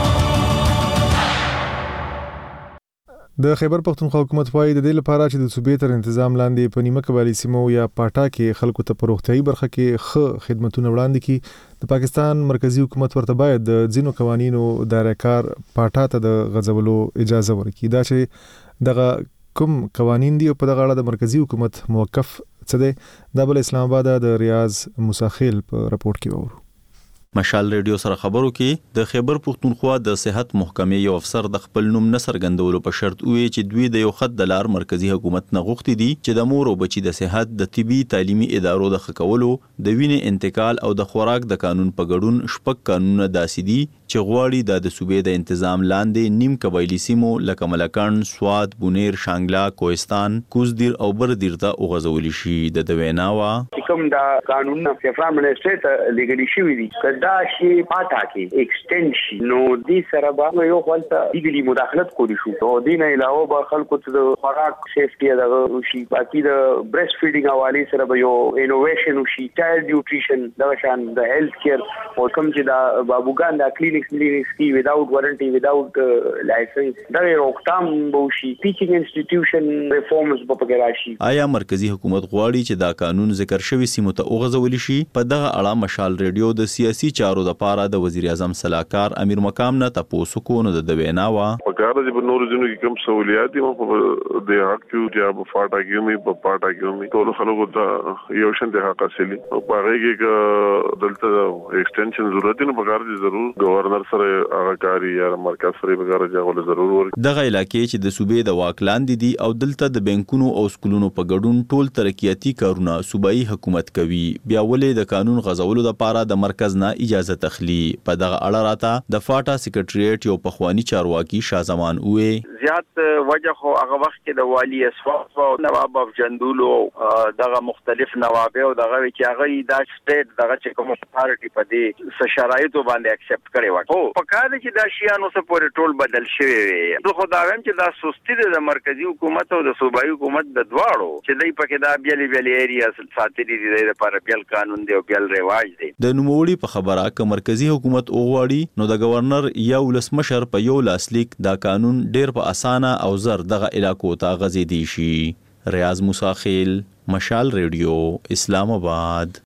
د خیبر پختونخوا حکومت وايي د دې لپاره چې د صوبې تر تنظیم لاندې په نیمه قبایلی سیمو یا پاټا کې خلکو ته پروختي برخه کې ښه خدماتونه وړاندې کړي د پاکستان مرکزی حکومت ورته باید د ځینو قوانینو دایره کار پاټا ته د غځولو اجازه ورکړي دا چې دغه کوم قوانین دی په دغه اړه د مرکزی حکومت موقف څه دی د بل اسلام آباد د ریاض مساخیل په رپورت کې وورو مشال ریډیو سره خبرو کې د خیبر پختونخوا د صحت محکمې یو افسر د خپل نوم نه څرګندولو په شرط وی چې دوی د یو خط د لار مرکزی حکومت نه غوښتي دي چې د مور او بچي د صحت د طبي تعلیمي ادارو د خکولو د وینې انتقال او د خوراک د قانون په ګډون شپږ قانونونه داسې دي چې غواړي د صوبې د تنظیم لاندې نیم قبایلی سیمو لکه ملکان، سواد، بونیر، شانګلا، کوهستان، کوزدیر او بردیر ته وغځول شي د دویناوا کوم دا قانون په فرام منسټر ته لګلی شوی دي کدا شي پاتا کې ایکسټند شي نو دې سره به یو خپل دیګلی مداخلت کولی شو او دین علاوه به خلکو ته د خوراک سیفټي د شي باقي د بريست فیډینګ حواله سره به یو انوویشن وشي چایلډ نیوټریشن دا شان د هیلث کیر او کوم چې دا بابوګان دا کلینیکس کلینیکس کی وداوت وارنټي وداوت لایسنس دا روکتام بوشي ټیچینګ انسټیټیوشن ریفورمز په پکې راشي آیا مرکزی حکومت غواړي چې دا قانون ذکر شوی سیمو ته وغځول شي په دغه اړه مشال ریډیو د سیاسي چارو د پاره د وزیر اعظم صلاحکار امیر مقام نه تاسو کو نه د ویناوا په کار د نور ځینو کې کوم سہولیات دي په د حق کې چې په فاټا کې مې په پاټا کې مې ټول خلکو ته یو شان د حق حاصلې او په هغه کې دلته ایکسټنشن ضرورت نه پکار دي ضرور گورنر سره هغه کاری یا مرکز سره پکار دي هغه ضرور ورک دغه علاقې چې د صوبې د واکلان دي او دلته د بانکونو او سکولونو په ګډون ټول ترقیاتی کارونه صوبایي حکومت کوي بیا ولې د قانون غځولو لپاره د مرکز نه اجازه تخلی په دغه اړه راته د فاټا سیکریټریټ یو پخوانی چارواکي شاه زمان وې زیات وجه خو هغه وخت کې د والی اسواق او نواب افجندولو دغه مختلف نواب او دغه چې هغه د سټیټ دغه چې کوم اتھارټي په دې شرایطو باندې اکسپټ کړي و او په کار چې دا شیانو سره پورې ټول بدل شوی وي زه خو دا وایم چې دا سستی د مرکزی حکومت او د صوبایي حکومت د دواړو چې دای په کې دا بیل بیل ایریا ساتلي دي د لپاره بیل قانون دی او بیل رواج دی د نوموړي په خبره ک مرکزی حکومت اوغواړي نو د گورنر یا ولسمشر په یو لاسلیک دا قانون ډیر په اسانه او زر دغه علاقو ته غځې دي شي ریاض موسی خیل، مشال ریډیو، اسلام آباد.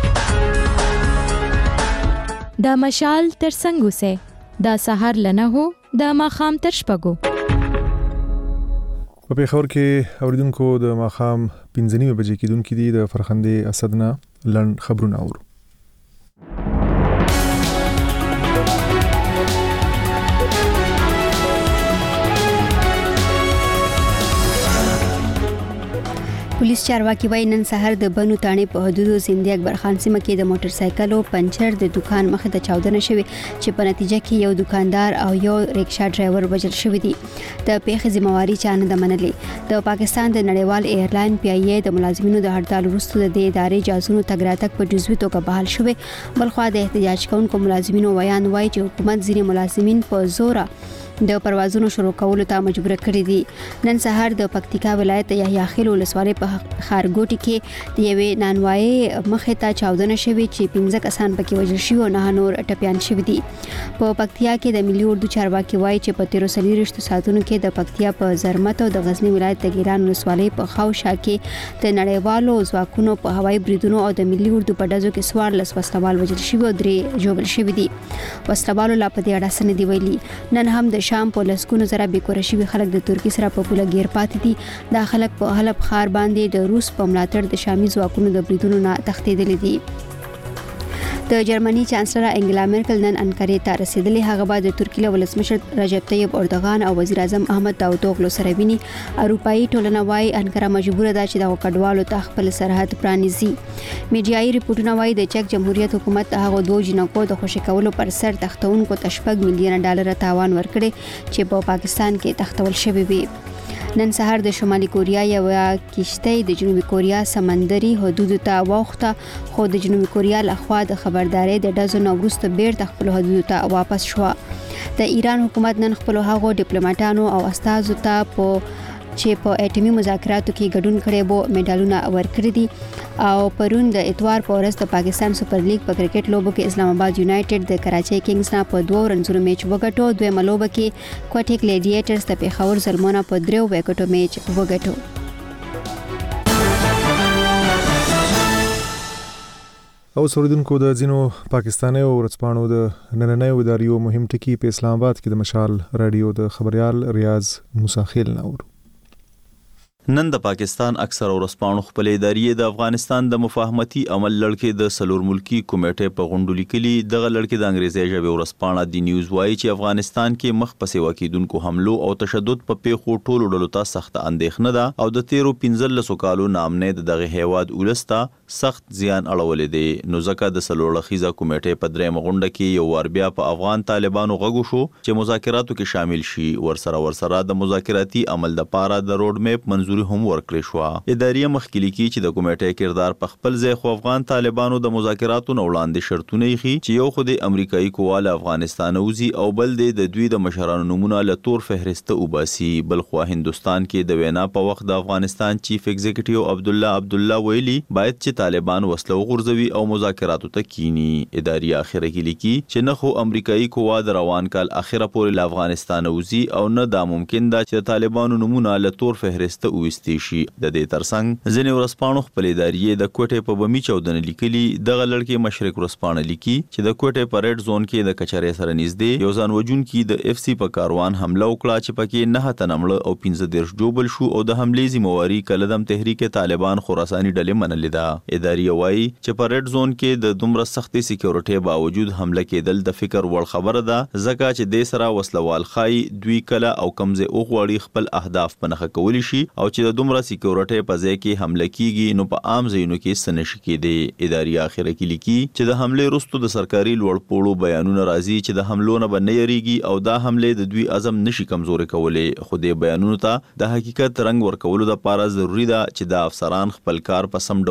دا مشال تر څنګه سه دا سحر لنه هو دا ماخام تر شپګو. په پیښور کې اوریدونکو د ماخام پنځه نیمه بجې کېدونکې دي د فرخندې اسدنا لند خبرونه اورو. پولیس چارواکي وایي نن سحر د بنو تاڼې په حدودو زندې اکبر خان سیمه کې د موټر سایکلو پنچر د دکان مخې ته چاودنه شوې چې په نتیجه کې یو دکاندار او یو ریکشا ډرایور وژل شوی دی. د پیښې ذمہواری چا نه ده منلې. د پاکستان د نړیوال ایرلاین پی ای ای د ملازمینو د هړتال وروسته د دې ادارې جازونو تګ راتګ په جزوي توګه بحال شوی. بلخوا د احتجاج کوونکو ملازمینو ویان وایي چې حکومت ځینې ملازمین په زوره د پروازونو شروع کولو ته مجبور کړی دي. نن سحر د پکتیکا ولایت یحیی خیل ولسوالۍ په خارګوټي کې د یوې نانوایي مخې ته چاودنه شوې چې پنځه کسان پکې وژل شوي او نه نور ټپیان شوي دي. په پکتیا کې د ملي اردو چارواکي وایي چې په تیرو څلوېښتو ساعتونو کې د پکتیا په زرمت او د غزنی ولایت د ګیلان ولسوالۍ په خاوشا کې د نړیوالو ځواکونو په هوایي بریدونو او د ملي اردو په ډزو کې څوارلس وسلوال وژل شوي او درې ژوبل شوي دي. وسلوالو لا په دې اړه څه نه دي ویلي. نن هم د شام په لسګونو زره بېکوره شوي خلک د ترکیې سره په پوله ګیر پاتې دي. دا خلک په حلب ښار باندې د روس په ملاتړ د شامي ځواکونو د بریدونو نه تښتېدلي دي. د جرمني چانسلر انګلا مرکل نن انکارې ته رسیدلې. هغه بعد د ترکیې له ولسمشر رجب طیب اردوغان او وزیر اعظم احمد داوودوغلو سره ویني. اروپایي ټولنه وايي انکارا مجبوره ده چې د کډوالو ته خپل سرحد پرانیزي. میډیایي ریپورتونه وايي د چک جمهوریت حکومت هغه دوه جنکو د خوشی کولو پر سر تختونکو تشپږ میلیون ډالر تاوان ورکړي چې په پاکستان کې تختول شوی وي. نن سحر د شمالي کوریا یو کشتۍ د جنوبي کوریا سمندري حدودو ته واوښته خو د جنوبي کوریا لخوا د خبرداري د ډزو نه وروسته بیرته خپل حدودو ته واپس شوه. د ایران حکومت نن خپل هغو ډیپلوماټانو او استازو ته په چې په اټومي مذاکراتو کې ګډون کړي وو میډالونه ورکړي دي. او پرون د اتوار په ورځ د پاکستان سپر لیګ په کرکټ لوبو کې اسلام آباد یونایټډ د کراچۍ کینګز نه په دوه رنزونو میچ وګټو. دویمه لوبه کې کوټیک لیډیټرز د پیښور زلمونه په دریو وکټو میچ وګټو. او سوریدونکو د ځینو پاکستاني او ورځپاڼو د نننۍ اداریو مهم ټکي په اسلام آباد کې د مشال رادیو د خبريال ریاض موسی خیل نور. نن د پاکستان اکثر ورځپاڼو خپل ادارې د افغانستان د مفاهمتي عمل لړکې د سلور ملکی کمیټې په غونډو لیکلي. دغه لړکې د انګریزي ژبې ورځپاڼه دی نیوز وایي چې افغانستان کې مخ په سیوا کېدونکو حملو او تشدد په پیښو ټولو ډلو ته سخت اندېښنه ده او د تیرو پنځلسو کالو نامنې د دغه هیواد ولسته سخت زیان اړولې دي. نو ځکه د سلور لخیزه کمیټې په درېمه غونډه کې یو ور بیا په افغان طالبانو غږو شو چې مذاکراتو کې شامل شي. ورسره ورسره د مذاکراتي عمل د پاره د روډ میپ منظور هم ورکړی شو. ادارې مخکلي کی چې د کمیټې کردار په خپل ځای خو افغان طالبانو د مذاکراتو نو وړاندې شرطونه یې چې یو خو د امریکایي قواله افغانستان اوزي او بل د دوی د مشرانو نمونه له تور فهرسته وباسي. بل خو هندستان کې د وینا په وخت د افغانستان چیف ایگزیکټیو عبد الله عبد الله ویلي باید چې طالبان وسلو غورځوي او مذاکراتو ته کینی. ادارې اخیره کې لیکي چې نه خو امریکایي قوا د روان کال اخیره پورې له افغانستان اوزي او نه دا ممکن ده چې طالبانو نمونه له تور فهرسته وستي شي. د دې ترڅنګ ځینې ورځپاڼو خپل ادارې د کوټې په بمی چودنه لیکلي. دغه لړکې مشرق ورځپاڼه لیکي چې د کوټې په ریډ زون کې د کچرې سره نږدې یو ځان وجونکي د اف سی په کاروان حمله وکړه چې پکې نه تنمړ او پنځه دیرش جوبل شو او د حملې ذمہواری کلدم تحریک طالبان خراساني ډلې منلې ده. ادارې وایي چې په ریډ زون کې د دومره سختي سکیورټي باوجود حمله کېدل د فکر وړ خبره ده ځکه چې د سره وسلوال خای دوی کله او کمزه او غوړي خپل اهداف پنهخه کولی شي او چې د دومره سکیورټي په ځای کې حمله کیږي نو په عام ځایونو کې سنشي کېدي. ادارې اخیره کې لیکي چې د حمله وروسته د سرکاري لوړ پوړو بیانونه راځي چې د حملو نه بنه یریږي او دا حمله د دوی عزم نشي کمزوري کولای. خو د بیانونو ته د حقیقت رنگ ورکولو لپاره ضروری ده چې د افسران خپل کار په سم ډول تر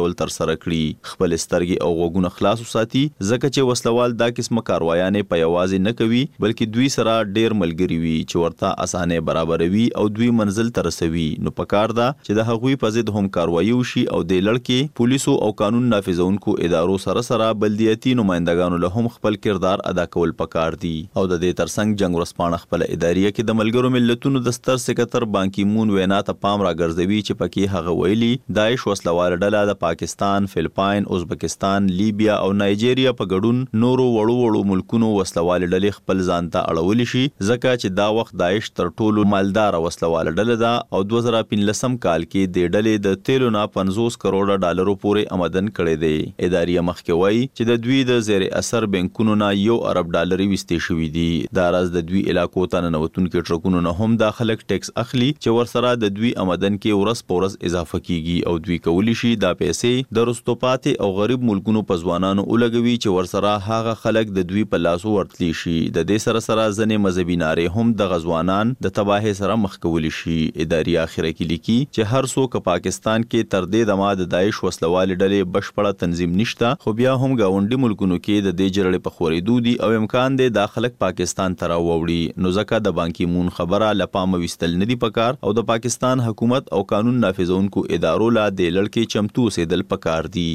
سره کړي. خپل سترګې او غوږونه خلاص وساتي ځکه چې وسلوال دا قسمه کاروایانې په یوازې نه کوي بلکې دوی سره ډیر ملګري وي چې ورته اسانه برابروي او دوی منزل ته رسوي. نو پکار ده چې د هغوی په ضد هم کاروایی وشي او د لړکې پولیسو او قانون نافذونکو ادارو سره سره بلدیاتي نمائندګانو له هم خپل کردار ادا کول پکار دي. او د دې ترڅنګ جنگ ورسپانه خپل ادارې کې د ملګرو ملتونو د ستر سکرټر بان کی مون وینا ته پام راګرځوي چې پکې هغه ویلي داعش وسلوال ډله د پاکستان، فلپاین، ازبکستان، لیبیا او نایجیریا په ګډون نورو وړو وړو ملکونو وسلوال ډلې خپل ځان ته اړول شي ځکه چې دا وخت داعش تر ټولو مالدار وسلوال ډله ده او دوه زره پنځلسم کال کې د ډلې د تیلو نه پنځوس کروڑه ډالرو پورې آمدن کړی دی. ادارې مخکې وایي چې د دوی د زیر اثر بانکونو نه یو ارب ډالر وستې شوي دي. دا راز د دوی علاقو ته ننوتونکو ټرکونو نه هم دا خلک ټیکس اخلي چې ورسره د دوی آمدن کې ورځ په ورځ اضافه کیږي او دوی کولی شي دا پیسې د رستو پاتې او غریب ملکونو په ځوانانو ولګوي چې ورسره هغه خلک د دوی په لاسو ورتلی شي. د دې سره سره ځنې مذهبي نارې هم د غزوانان د تباهي سره مخ کولی شي. ادارې اخره کې لیکي چې هر څوک پاکستان کې تر دې دمه د داعش وسلوال ډلې بشپړه تنظیم نشته خو بیا هم گاونډي ملکونو کې د دې جړړې په خورېدو دي او امکان دی دا خلک پاکستان ته راووړي. نو ځکه د بان کی مون خبره لپامه وستل نه دي پکار او د پاکستان حکومت او قانون نافذونکو ادارو لا د لړکې چمتو اوسېدل پکار دي.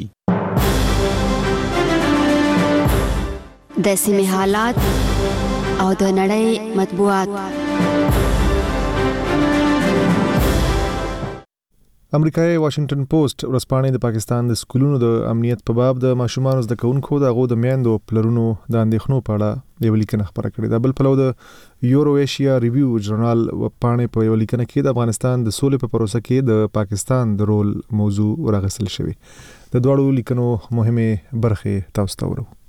د سیمې حالات او د نړۍ مطبوعات. امریکایي واشنگټن پوسټ ورځپاڼې د پاکستان د سکولونو د امنیت په باب د ماشومانو زده کوونکو د هغو د میندو پلرونو د اندېښنو په اړه یوه لیکنه خپره کړې ده. بل پلو د یورو ایشیا ریویو ژورنال پاڼې په یوه لیکنه کې د افغانستان د سولې په پروسه کې د پاکستان د رول موضوع راغستل شوی. د دواړو لیکنو مهمه برخې تاسو ته ورو.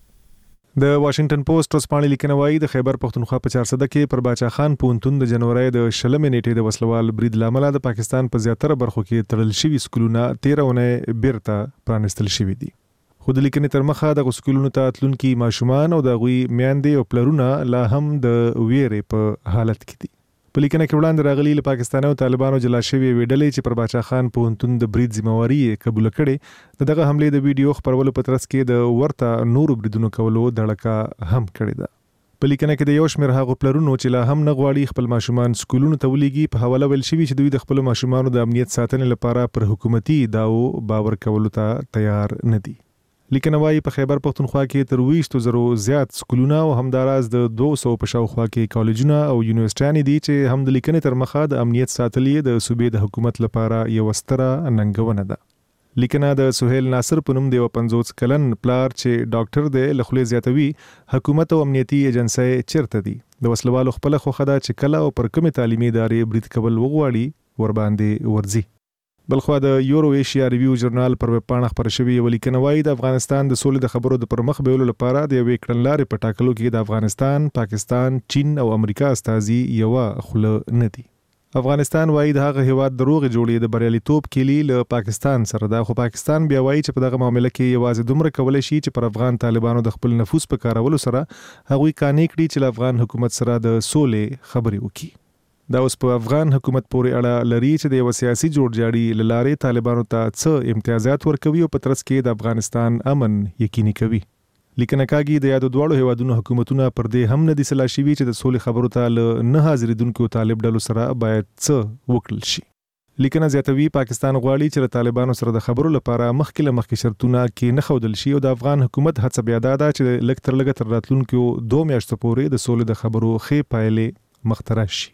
د واشنگټن پوسټ ورځپاڼې لیکنه وایي د خیبر پښتونخوا په چارسده کې پر باچا خان پوهنتون د جنوري د شلمې نیټې د وسلوال برید لامل د پاکستان په زیاتره برخو کې تړل شوي سکولونه تیره اونۍ بیرته پرانستل شوي دي. خو د لیکنې تر مخه د سکولونو ته تلونکي ماشومان او د هغوی میندې او پلرونه لا هم د ویرې په حالت کې دي. په لیکنه کې وړاندې راغلي له پاکستاني او طالبانو جلا شوي ویډلې چې پر باچا خان پوهنتون د برید ذمہواري قبول کړي د دغه حمله د ویډیو خبرولو په ترڅ کې د ورته نورو بریدونو کولو دړکه هم کړې ده. په لیکنه کې د یو شمېر هغو پلرونو چې لا هم نه غواړي خپل ماشومان سکولونو ته ولېږي په حواله ویل شوي چې دوی د خپل ماشومانو د امنیت ساتنې لپاره پر حکومتي ادعاو باور کولو ته تیار نه دي. لیکنه وایي په خیبر پښتونخوا کې تر ویشتو زرو زیات سکولونه او همداراز د دوه سوه په شاوخوا کې کالجونه او یونیورسيټیانې دي چې هم د لیکنې تر مخه د امنیت ساتلې د صوبې د حکومت لپاره یو ستره ننګونه ده. لیکنه د سهیل ناصر په نوم د پنځوس کلن پلار چې ډاکټر دی له خولې زیاتوي حکومت او امنیتي ایجنسۍ چیرته دي. د وسلوالو خپل خوخه ده چې کله او پر کومه تعلیمي ادارې برید کول وغواړي ور باندې ورځي. بلخوا د یورو ایشیا ریویو ژورنال پر ویب پاڼه خبره شوې یوه لیکنه وایي د افغانستان د سولې د خبرو د پرمخ بیولو لپاره د یوې کړنلارې په ټاکلو کې د افغانستان، پاکستان، چین او امریکا استازي یوه خوله نه دي. افغانستان وایي د هغه هیواد د روغې جوړې د بریالیتوب کلی له پاکستان سره ده، خو پاکستان بیا وایي چې په دغه معامله کې یوازې دومره کولی شي چې پر افغان طالبانو د خپل نفوذ په کارولو سره هغوی قانع کړي چې له افغان حکومت سره د سولې خبرې وکړي. دا اوس په افغان حکومت پورې اړه لري چې د یو سیاسي جوړجاړي لارې طالبانو ته څه امتیازات ورکوي او په ترڅ کې د افغانستان امن یقیني کوي. لیکنه کاږي د یادو دواړو هیوادونو حکومتونه پر دې هم نه دي سلا شوي چې د سولې خبرو ته له نه حاضرېدونکو طالب ډلو سره باید څه وکړل شي. لیکنه زیاتوي پاکستان غواړي چې له طالبانو سره د خبرو لپاره مخکې له مخکې شرطونه کې نه ښودل شي او د افغان حکومت هڅه بیا دا ده چې لږ تر لږه تر راتلونکو دوه میاشتو پورې د سولې د خبرو ښې پایلې مخته راشي.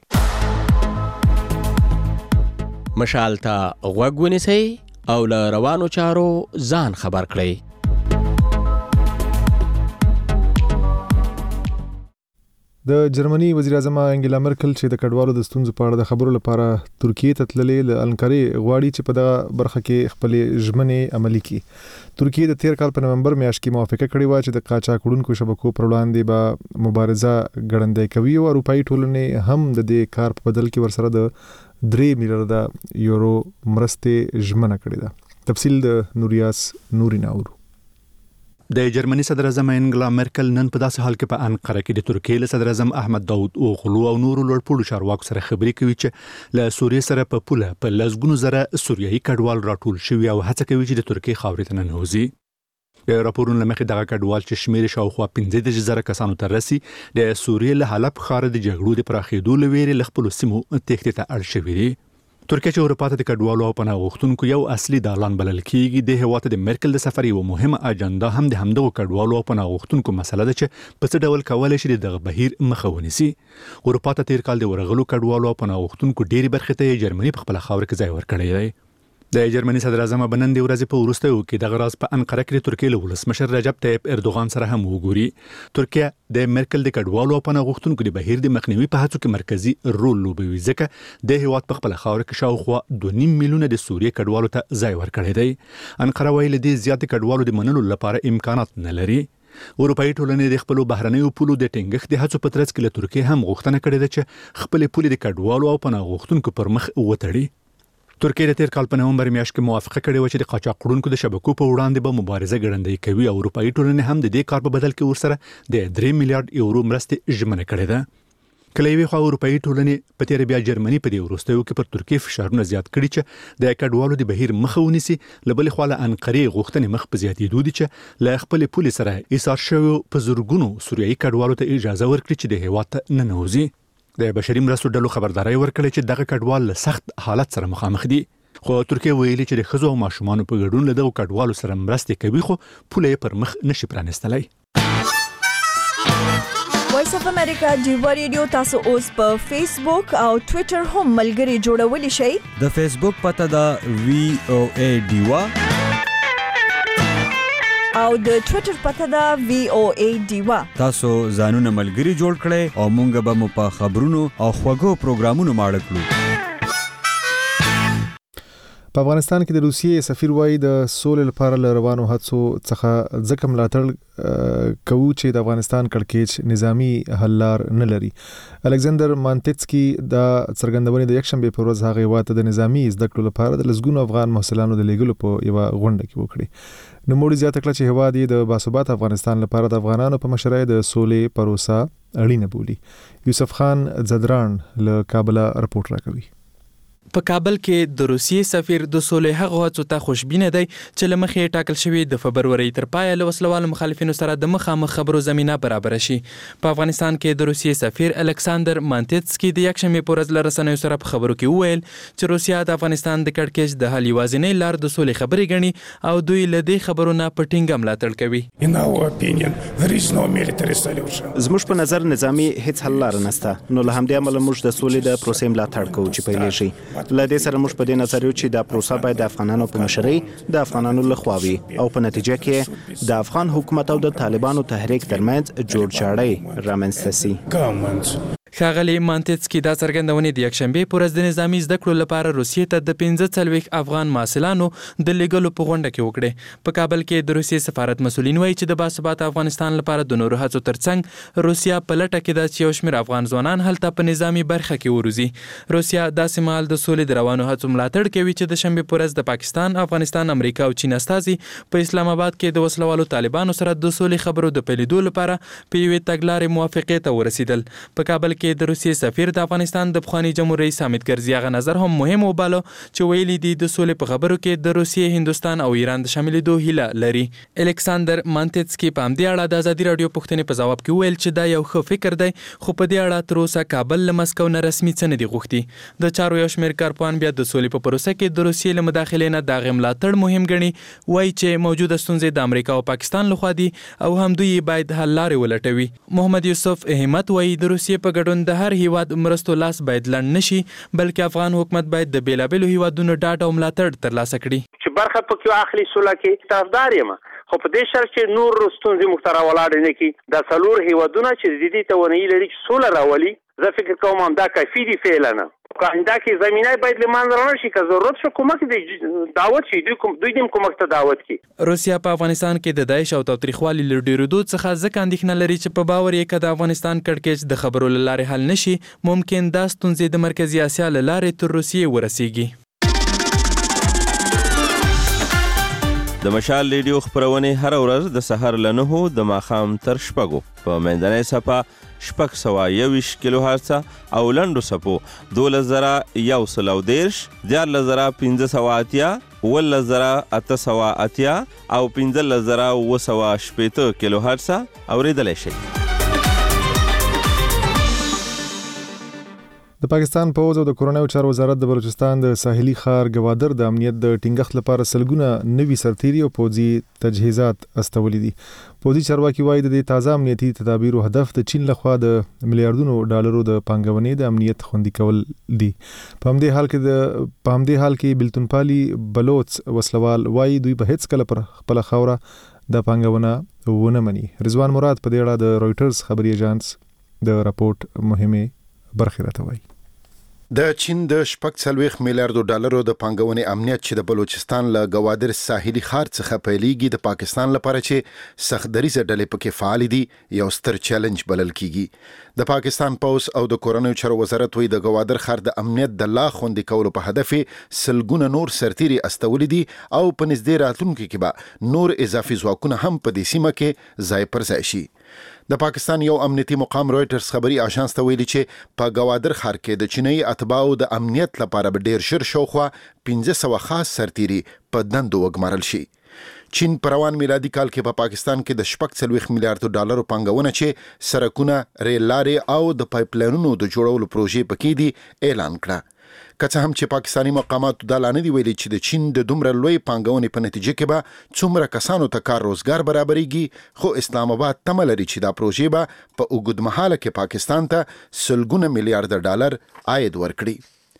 مشال ته غوږ ونیسئ او له روانو چارو ځان خبر کړئ. د جرمني وزیر اعظم انګیلا مرکل چې د کډوالو د ستونزو په اړه د خبرو لپاره ترکیه ته تللې له انقرې غواړي چې په دغه برخه کې خپل ژمنې عملي کړي. ترکیه د تیر کال په نومبر میاشت کې موافقه کړې و چې د قاچاق وړونکو شبکو پر وړاندې به مبارزه ګړندۍ کوي او اروپایي ټولنې هم د دې کار په بدل کې ورسره د درې میلیارډ یورو مرستې ژمنه کړې ده. تفصیل د نوریاس نوري ناورو. د جرمني صدر اعظم انګلا مرکل نن په داسې حال کې په انقره کې د ترکیې له صدر اعظم احمد داود اوغلو او نورو لوړپوړو چارواکو سره خبرې کوي چې له سوریې سره په پوله په لسګونو زره سوریایي کډوال راټول شوي او هڅه کوي چې د ترکیې خاورې ته ننوځي. د راپورونو له مخې دغه کډوال چې شمېر شاوخوا پنځه دېرش زره کسانو ته رسي د سوریې له حلب ښار د جګړو د پراخېدو له ویرې له خپلو سیمو تېښتې ته اړ شوي دي. ترکیه چې اروپا ته د کډوالو او پناه غوښتونکو یو اصلي دالان بلل کېږي، د هېواد ته د مرکل د سفر یوه مهمه اجنډا هم د همدغو کډوالو او پناه غوښتونکو مسله ده چې په څه ډول کولی شي دغه بهیر مخه ونیسي. اروپا ته تېر کال د ورغلو کډوالو او پناه غوښتونکو ډېرې برخې ته یې جرمني په خپله خاوره کې ځای ورکړی دی. د جرمني صدر اعظم به نن د ورځې په وروستیو کې دغه راز په انقره کې د ترکیې له ولسمشر رجب طیب اردوغان سره هم وګوري. ترکیه د مرکل د کډوالو او پناه غوښتونکو د بهیر د مخنیوي په هڅو کې مرکزي رول لوبوي، ځکه د هېواد په خپله خاوره کې شاوخوا دوه نیم میلیونه د سوریې کډوالو ته ځای ورکړی دی. انقره وایي له دې زیاتې کډوالو د منلو لپاره امکانات نه لري. اروپایي ټولنې د خپلو بهرنیو پولو د ټینګښت د هڅو په ترڅ کې له ترکیې هم غوښتنه کړې ده چې خپلې پولې د کډوالو او پناه غوښتونکو پر مخ وتړي. ترکیه د تیر کال په نومبر میاشت کې موافقه کړې و چې د قاچاقړونکو د شبکو په وړاندې به مبارزه ګړندۍ کوي او اروپایي ټولنې هم د دې کار په بدل کې ورسره د درې میلیارډ یورو مرستې ژمنه کړې ده. کله یوې خوا اروپایي ټولنې په تیر بیا جرمني په دې وروستیو کې پر ترکیه فشارونه زیات کړي چې د کډوالو د بهیر مخه ونیسي. له بلې خوا له انقرې غوښتنې مخ په زیاتېدو دي چې له خپلې پولې سره ایثار شویو په زرګونو سوریایي کډوالو ته اجازه ورکړي چې د هېواد ته ننوځي. د بشري مرستو ډلو خبرداری ورکړې چې دغه کډوال له سخت حالت سره مخامخ دي. خو ترکیه ویلي چې د ښځو او ماشومانو په ګډون له دغو کډوالو سره مرستې کوي، خو پوله یې پر مخ نشي پرانیستلی. وایس اف امریکا ډیوا ریډیو تاسو اوس په فیسبوک او ټوئیټر هم ملګري جوړولی شئ. د فیسبوک پته ده وی او ای ډیوا او د ټوئیټر پته ده وی او ای ډیوا. تاسو ځانونه ملګري جوړ کړئ او مونږ به مو په خبرونو او خوږو پروګرامونو ماړه کړو. په افغانستان کې د روسیې سفیر وایي د سولې لپاره له روانو هڅو څخه ځکه ملاتړ کوو چې د افغانستان کړکېچ نظامی حل لار نه لري. الکساندر مانټسکي دا څرګندونې د یکشنبه په ورځ هغه هېواد ته د نظامی زده کړو لپاره د لسګونو افغان محصلانو د لیږلو په یوه غونډه کې وکړي. نوموړي زیاته کړه چې هېواد یې د باثباته افغانستان لپاره د افغانانو په مشرۍ د سولې پروسه اړینه بولي. یوسف خان زدران له کابل رپورټ راکوي. په کابل کې د روسیې سفیر د سولې هغه هڅو ته خوشبینه دی چې له مخې ټاکل شوی د فبرورۍ تر پایه له وسلوالو مخالفینو سره د مخامخ خبرو زمینه برابر شي. په افغانستان کې د روسیې سفیر الکساندر مانټسکي د یکشنبه په ورځ له رسنیو سره په خبرو کې وویل چې روسیا د افغانستان د کړکېچ د حل یوازینۍ لار د سولې خبرې ګڼي او دوی له دې خبرو نه په ټینګه ملاتړ کوي. زموږ په نظر نظامی هیڅ حل لار نشته، نو له همدې امله موږ د سولې د پروسې ملاتړ کوو چې پیل شي. له دې سره موږ په دې نظر یو چې دا پروسه باید د افغانانو په مشرۍ د افغانانو لخوا وي او په نتیجه کې د افغان حکومت او د طالبانو تحریک ترمنځ جوړجاړی رامنځته سي. ښاغلي مانټسکي دا څرګندونې د یکشنبه په ورځ د نظامي زده کړو لپاره روسیې ته د پنځه څلوېښت افغان محصلانو د لیږلو په غونډه کې وکړې. په کابل کې د روسیې سفارت مسؤلین وایي چې د باثباته افغانستان لپاره د نورو هڅو ترڅنګ روسیا په لټه کې ده چې یو شمېر افغان ځوانان هلته په نظامي برخه کې وروزي. روسیا داسې مهال د سولې د روانو هڅو ملاتړ کوي چې د شنبې په ورځ د پاکستان، افغانستان، امریکا او چین استازي په اسلام آباد کې د وسلوالو طالبانو سره د سولې خبرو د پیلېدو لپاره په یوې تګلارې موافقې ته ورسېدل. په کابل کې د روسیې سفیر د افغانستان د پخواني جمهور رئیس حامد کرزي هغه نظر هم مهم وباله چې ویلي دي د سولې په خبرو کې د روسیې، هندوستان او ایران د شاملېدو هیله لري. الکساندر مانټسکي په همدې اړه د ازادي راډیو پوښتنې په ځواب کې ویل چې دا یو ښه فکر دی، خو په دې اړه تر اوسه کابل له مسکو نه رسمي څه نه دي غوښتي. د چارو یو شمېر کارپوهان بیا د سولې په پروسه کې د روسیې له مداخلې نه د هغې ملاتړ مهم ګڼي. وایي چې موجوده ستونزې د امریکا او پاکستان لخوا دي او هم دوی باید حل لارې ولټوي. محمد یوسف احمد وایي د روسیې په ګډون د هر هیواد مرستو لاس باید لنډ نشي، بلکې افغان حکومت باید د بیلابیلو هیوادونو ډاډ او ملاتړ ترلاسه کړي. چې برخه پکې اخلي سوله کې طرفدار یم، خو په دې شرط چې نور ستونزې موږ ته راولاړې نه کړي. دا څلور هیوادونه چې د دې توانایي لري چې سوله راولي، زه فکر کوم همدا کافي دي فعلا. په آینده کې زمینه باید له منځه لاړ شي، که ضرورت شو کومک دی دعوت شي، دوی کوم دوی دې کومک ته دعوت کړي. روسیا په افغانستان کې د داعش او تاوتریخوالي له ډېرېدو څخه ځکه اندېښنه لري چې په باور یې که د افغانستان کړکېچ د خبرو له لارې حل نشي، ممکن دا ستونزې د مرکزي اسیا له لارې تر روسیې ورسیږي. د مشال ریډیو خبرونه هر ورځ د سحر له نهو د ماښام تر شپږو په منځنۍ صفه شپږ سوه یوویشت کیلو هرتز او لنډو صفو دولس زره یو سل او دېرش دیارلس زره پنځه سوه اتیا اوولس زره اته سوه اتیا او پنځلس زره اووه سوه شپېته کیلو هرتز اورېدلی شئ. د پاکستان پوځ او د کورنیو چارو وزارت د بلوچستان د ساحلي ښار ګوادر د امنیت د ټینګښت لپاره سلګونه نوي سرتیري او پوځي تجهیزات استولي دي. پوځي چارواکي وایي د دې تازه امنیتي تدابیرو هدف د چین لخوا د میلیارډونو ډالرو د پانګونې د امنیت خوندي کول دي. په همدې حال کې د په همدې حال کې بلتونپالي بلوچ وسلوال وایي دوی به هیڅ کله پر خپل خاوره د پانګونه ونه مني. رضوان مراد په دې اړه د رويټرز خبري ایجانس د راپورټ مهمه برخه راټوي. د چین د شپږ څلوېښت میلیارډو ډالرو د پانګونې امنیت چې د بلوچستان له ګوادر ساحلي ښار څخه پیلېږي د پاکستان لپاره چې سختدریزه ډلې پکې فعال دي یو ستر چیلنج بلل کیږي. د پاکستان پوځ او د کورنیو چارو وزارت وایي د ګوادر ښار د امنیت د لا خوندي کولو په هدف سلګونه نور سرتیري استولي دي او په نږدې راتلونکي کې به نور اضافي ځواکونه هم په دې سیمه کې ځای پر ځای شي. د پاکستان یو امنیتي مقام رويټرز خبري اژانس ته ویلي چې په ګوادر ښار کې د چینایي اتباعو د امنیت لپاره به ډیر شر شوخوا پنځه سوه خاص سرتیري په دندو وګمارل شي. چین په روان میلادي کال کې په پا پاکستان کې د شپږ څلوېښت میلیارډو ډالرو پانګونه چې سرکونه، ریل لارې او د پایپ لاینونو د جوړولو پروژې پکې دي اعلان کړه. که څه هم چې پاکستانی مقاماتو دا لا نه دي ویلي چې د چین د دومره لوی پانګونې په نتیجه کې به څومره کسانو ته کار روزګار برابرېږي، خو اسلام آباد تمه لري چې دا پروژې به په اوږدمهاله کې پاکستان ته سلګونه میلیارډ ډالر عاید ورکړي.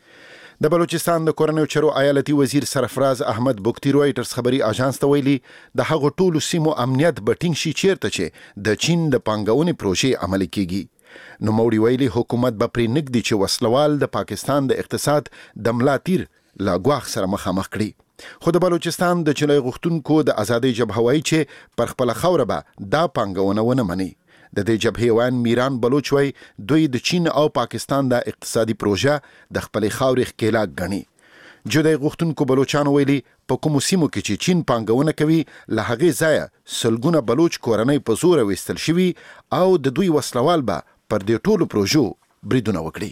د بلوچستان د کورنیو چارو ایالتي وزیر سرفراز احمد بوکتی رويټرز خبري اژانس ته ویلي د هغو ټولو سیمو امنیت به ټینګ شي چیرته چې د چین د پانګونې پروژې عملي کیږي. نو موړي ویلي حکومت به پرې نږدې چې وسلوال د پاکستان د اقتصاد د ملا تیر لا ګواښ سره مخامخ کړي. خو د بلوچستان د چلای غوښتونکو د ازادۍ جبهه وایي چې پر خپل خوره به دا پانګونه ونه مني. د دې جبهې وان میران بلوچ وایي دوی د چین او پاکستان د اقتصادي پروژه د خپل خاورې ښکېلاک ګڼي. جدای غوښتونکو بلوچانو ویلي په کومو سیمو کې چې چین پانګونه کوي له هغې ځایه سلګونه بلوچ کورنۍ په زوره ویستل شوي او د دوی وسلوال به پر دې ټولو پروژو بریدونه وکړي.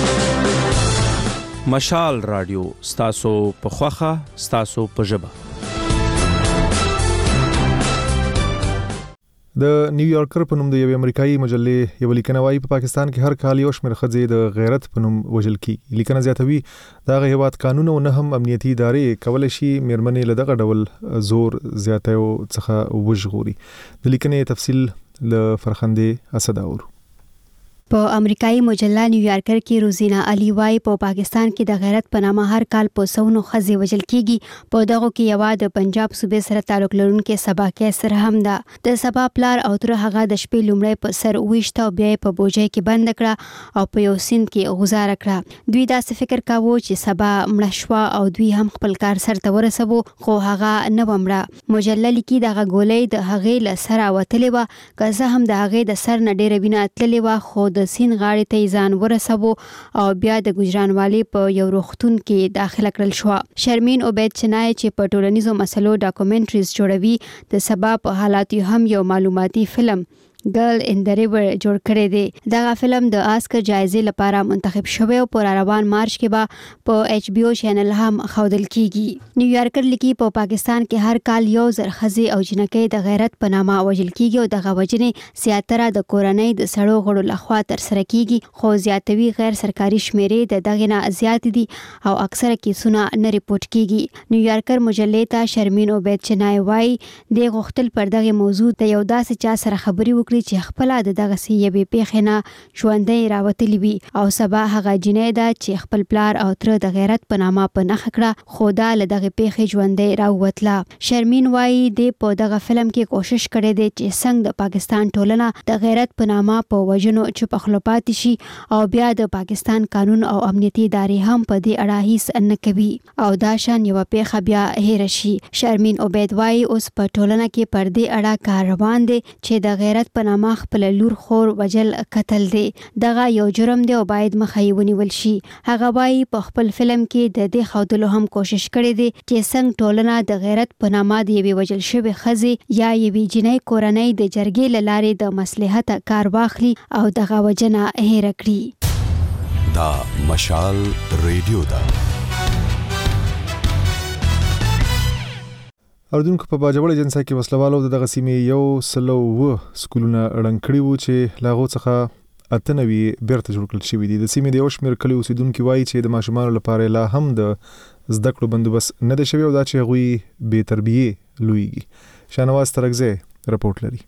مشال رادیو ستاسو په خوخه ستاسو په ژبه. د نیویارکر په نوم د یوې امریکایي مجلې یو لیکنه وايي په پاکستان کې هر کال یو شمېر ښځې د غیرت په نوم وژل کیږي. لیکنه زیاتوي د هغه هیواد قانون او نه هم امنیتي ادارې کولی شي میرمنې له دغه ډول زور زیاتیو څخه وژغوري. د لیکنې تفصیل له فرخندې اسداور. په امریکایي مجله نیویارکر کې روزینا علي وايي په پاکستان کې د غیرت په نامه هر کال په سونو ښځې وژل کیږي. په دغه کې یو د پنجاب صوبې سره تعلق لرونکي سبا کیسر هم ده. د سبا پلار او تر هغه د شپې لومړی په سر وښته او بیا په بوجۍ کې بند کړه او په یو سیند کې غوزاره کړه. دوی داسې فکر کاوه چې سبا مړه شوه او دوی هم خپل کار سرته ورسوي، خو هغه نه ومړه. مجله لیکي دغه ګولۍ د هغې له سره وتلې وه، که څه هم د هغې د سر نه ډېره وینه تللې وه، خو د سین غاړې ته ځان ورسوه او بیا د ګجرانوالي په یو روغتون کې داخله کړل شو. شرمین عبید چنای چې په ټولنیزو مسلو ډاکومنټریز جوړوي د سبا په حالاتو هم یو معلوماتي فلم ګرل ان د ریور جوړ کړی دی. دغه فلم د آسکر جایزې لپاره منتخب شوی او په روان مارچ کې به په ایچ بی او چینل هم ښودل کیږي. نیویارکر لیکي په پاکستان کې هر کال یو زر ښځې او جنکۍ د غیرت په نامه وژل کیږي او دغه وژنې زیاتره د کورنۍ د سړو غړو لخوا ترسره کیږي، خو زیاتوي غیر سرکاري شمیرې د دغه نه زیات دي او اکثره کیسونه نه ریپورت کیږي. نیویارکر مجلې ته شرمین عبید چنای وايي د غوښتل پر دغه موضوع د یو داسې چا سره خبري وکړي چې خپل د دغه سی یبه پیښه نه ژوندۍ راوتلی وي او سبا هغه جنې ده چې خپل پلار او تر د غیرت په نامه په نخ کړه، خو دا له دغه پیښې ژوندۍ راووتله. شرمین وايي د په دغه فلم کې کوشش کړی دی چې څنګه د پاکستان ټولنه د غیرت په نامه په وژنو چوپ خلو پاتې شي او بیا د پاکستان قانون او امنیتي ادارې هم په دې اړه هیڅ نه کوي او دا شان یو پیښه بیا هیر شي. شرمین عبید وايي اوس په ټولنه کې پر دې اړه کار روان دی چې د غیرت په نامه خپل لور خور وجل قتل دی. دغه یو جرم دی او باید مخه یې ونیول شي. هغه وايي په خپل فلم کې د دې ښودلو هم کوشش کړی دی چې څنګه ټولنه د غیرت په نامه د یوې وجل شوې ښځې یا یوې جنۍ کورنۍ د جرګې له لارې د مصلحت کار واخلي او دغه وجنه هېره کړي. دا مشال ریډیو ده. اردوونکو په باجوړ جنسا کې وسلوالو دغه سیمې یو سلو و سکولونه اړنګ کړي وو چې لاغو څخه اته نوي بیرته جوړ کړل شوي دي. د سیمې د یو شمېر کلي اوسیدونکي وایي چې د ماشومانو لپاره لا هم د زده کړو بندوبست نه دی شوی او دا چې هغوی بې تربیې لویږي. شاهنواز ترکزی رپورټ لري.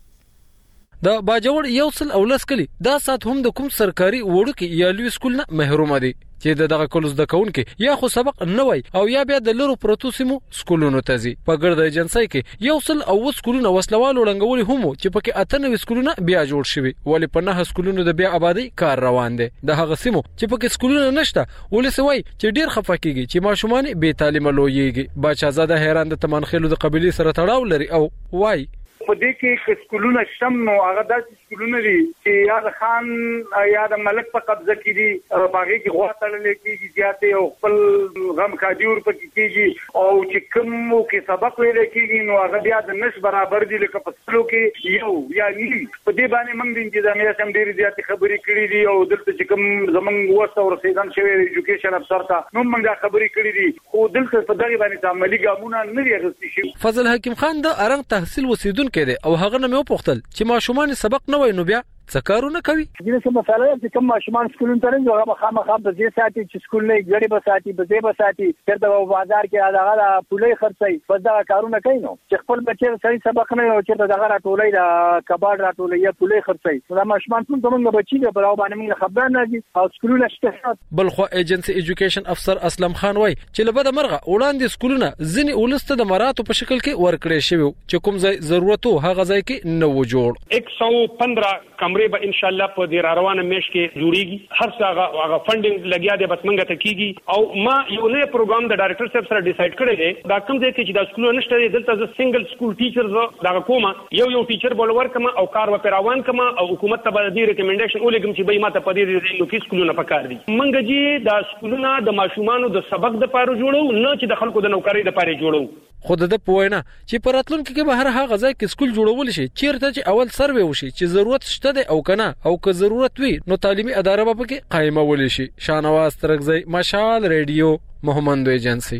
د باجوړ یو سل او لس کلی دا سات هم د کوم سرکاري وړوکي یا لوی سکول نه محروم دي چې د دغه کولز د کونکي یا خو سبق نه وای او یا بیا د لرو پروتو سیمو سکولونو ته ځي. په ګرد ایجنسی کې یو سل او سکولونه وسلوالو لنګولي هم چې پکې اته نوي سکولونه بیا جوړ شوي ولی په نه سکولونو د بیا آبادی کار روان دي. د هغه سیمو چې پکې سکولونه نشته ولې سوي چې ډیر خفه کیږي چې ماشومان بې تعلیمه لویږي. بادشاہزاده حیران د تمنخېلو د قبيله سره تړاو لري او وای په دې کې سکولونه شم نو هغه داسې سکولونه دي چې یا د خان یا د ملک په قبضه کې دي باغې کې غوا تړلې کېږي زیاتې او خپل غم خادي ورپکې کېږي او چې کوم کې سبق ویل کېږي نو هغه بیا د نش برابر دي لکه په سلو کې یو یا نیم. په دې باندې موږ د انتظامیه سم ډېرې زیاتې خبرې کړې دي او دلته چې کوم زموږ وسه او رسیدان شوی ایجوکیشن افسر ته نو موږ دا خبرې کړې دي خو دلته په دغه باندې عملي ګامونه نه دي اخیستل شوي. فضل حکیم خان د ارنګ تحصیل وسیدون کې او هغه نه مې وپوښتل چې ماشومان سبق نه وای نو بیا څه کارونه کوي. دغه څه مسله چې کوم ماشومان سکولونو ته نه هغه خامخا په دې ساتي چې سکول نه غړي به ساتي به دې به ساتي تر د بازار کې هغه پولې خرڅي بس دا کارونه کوي نو چې خپل بچي صحیح سبق نه او چې دغه راټولې د کباړ راټولې یا پولې خرڅي دا ماشومان ټول څنګه بچي به په باندې موږ خبر نه دي او سکولونه شته. بل خو ایجنسی ایجوکیشن افسر اسلم خان وای چې لبد مرغه وړاندې سکولونه ځنی ولسته د مراتو په شکل کې ورکړې شوی چې کوم ځای ضرورت هغه ځای کې نه و جوړ. एक सौ पंद्रह कमरे به ان شاء الله په دې روانه میش کې جوړیږي. هر څه هغه فندینګ لګیا دی بس منګه ته کیږي او ما یو نه پروګرام د ډایریکټر صاحب سره ډیسایډ کړی دی دا کوم ځای کې چې دا سکول نشته دلته ز سنگل سکول ټیچرز دا کومه یو یو ټیچر بول ورکما او کار و پیراوان کما او حکومت ته به دې ریکمنډیشن ولګم چې به ماته په دې نو کې سکولونه پکار دي. منګه جی دا سکولونه د ماشومانو د سبق د پاره جوړو نه چې د خلکو د نوکری د پاره جوړو. خود د پوینه چې پراتلونکو کې به هر هغه ځای کې سکول جوړول شي چیرته چې اول سروې وشي چې ضرورت شته دی او کنه او که ضرورت وي نو تعلیمي اداره به پکې قائمه ول شي. شاهنواز ترکزی مشال ریډیو محمد ایجنسی.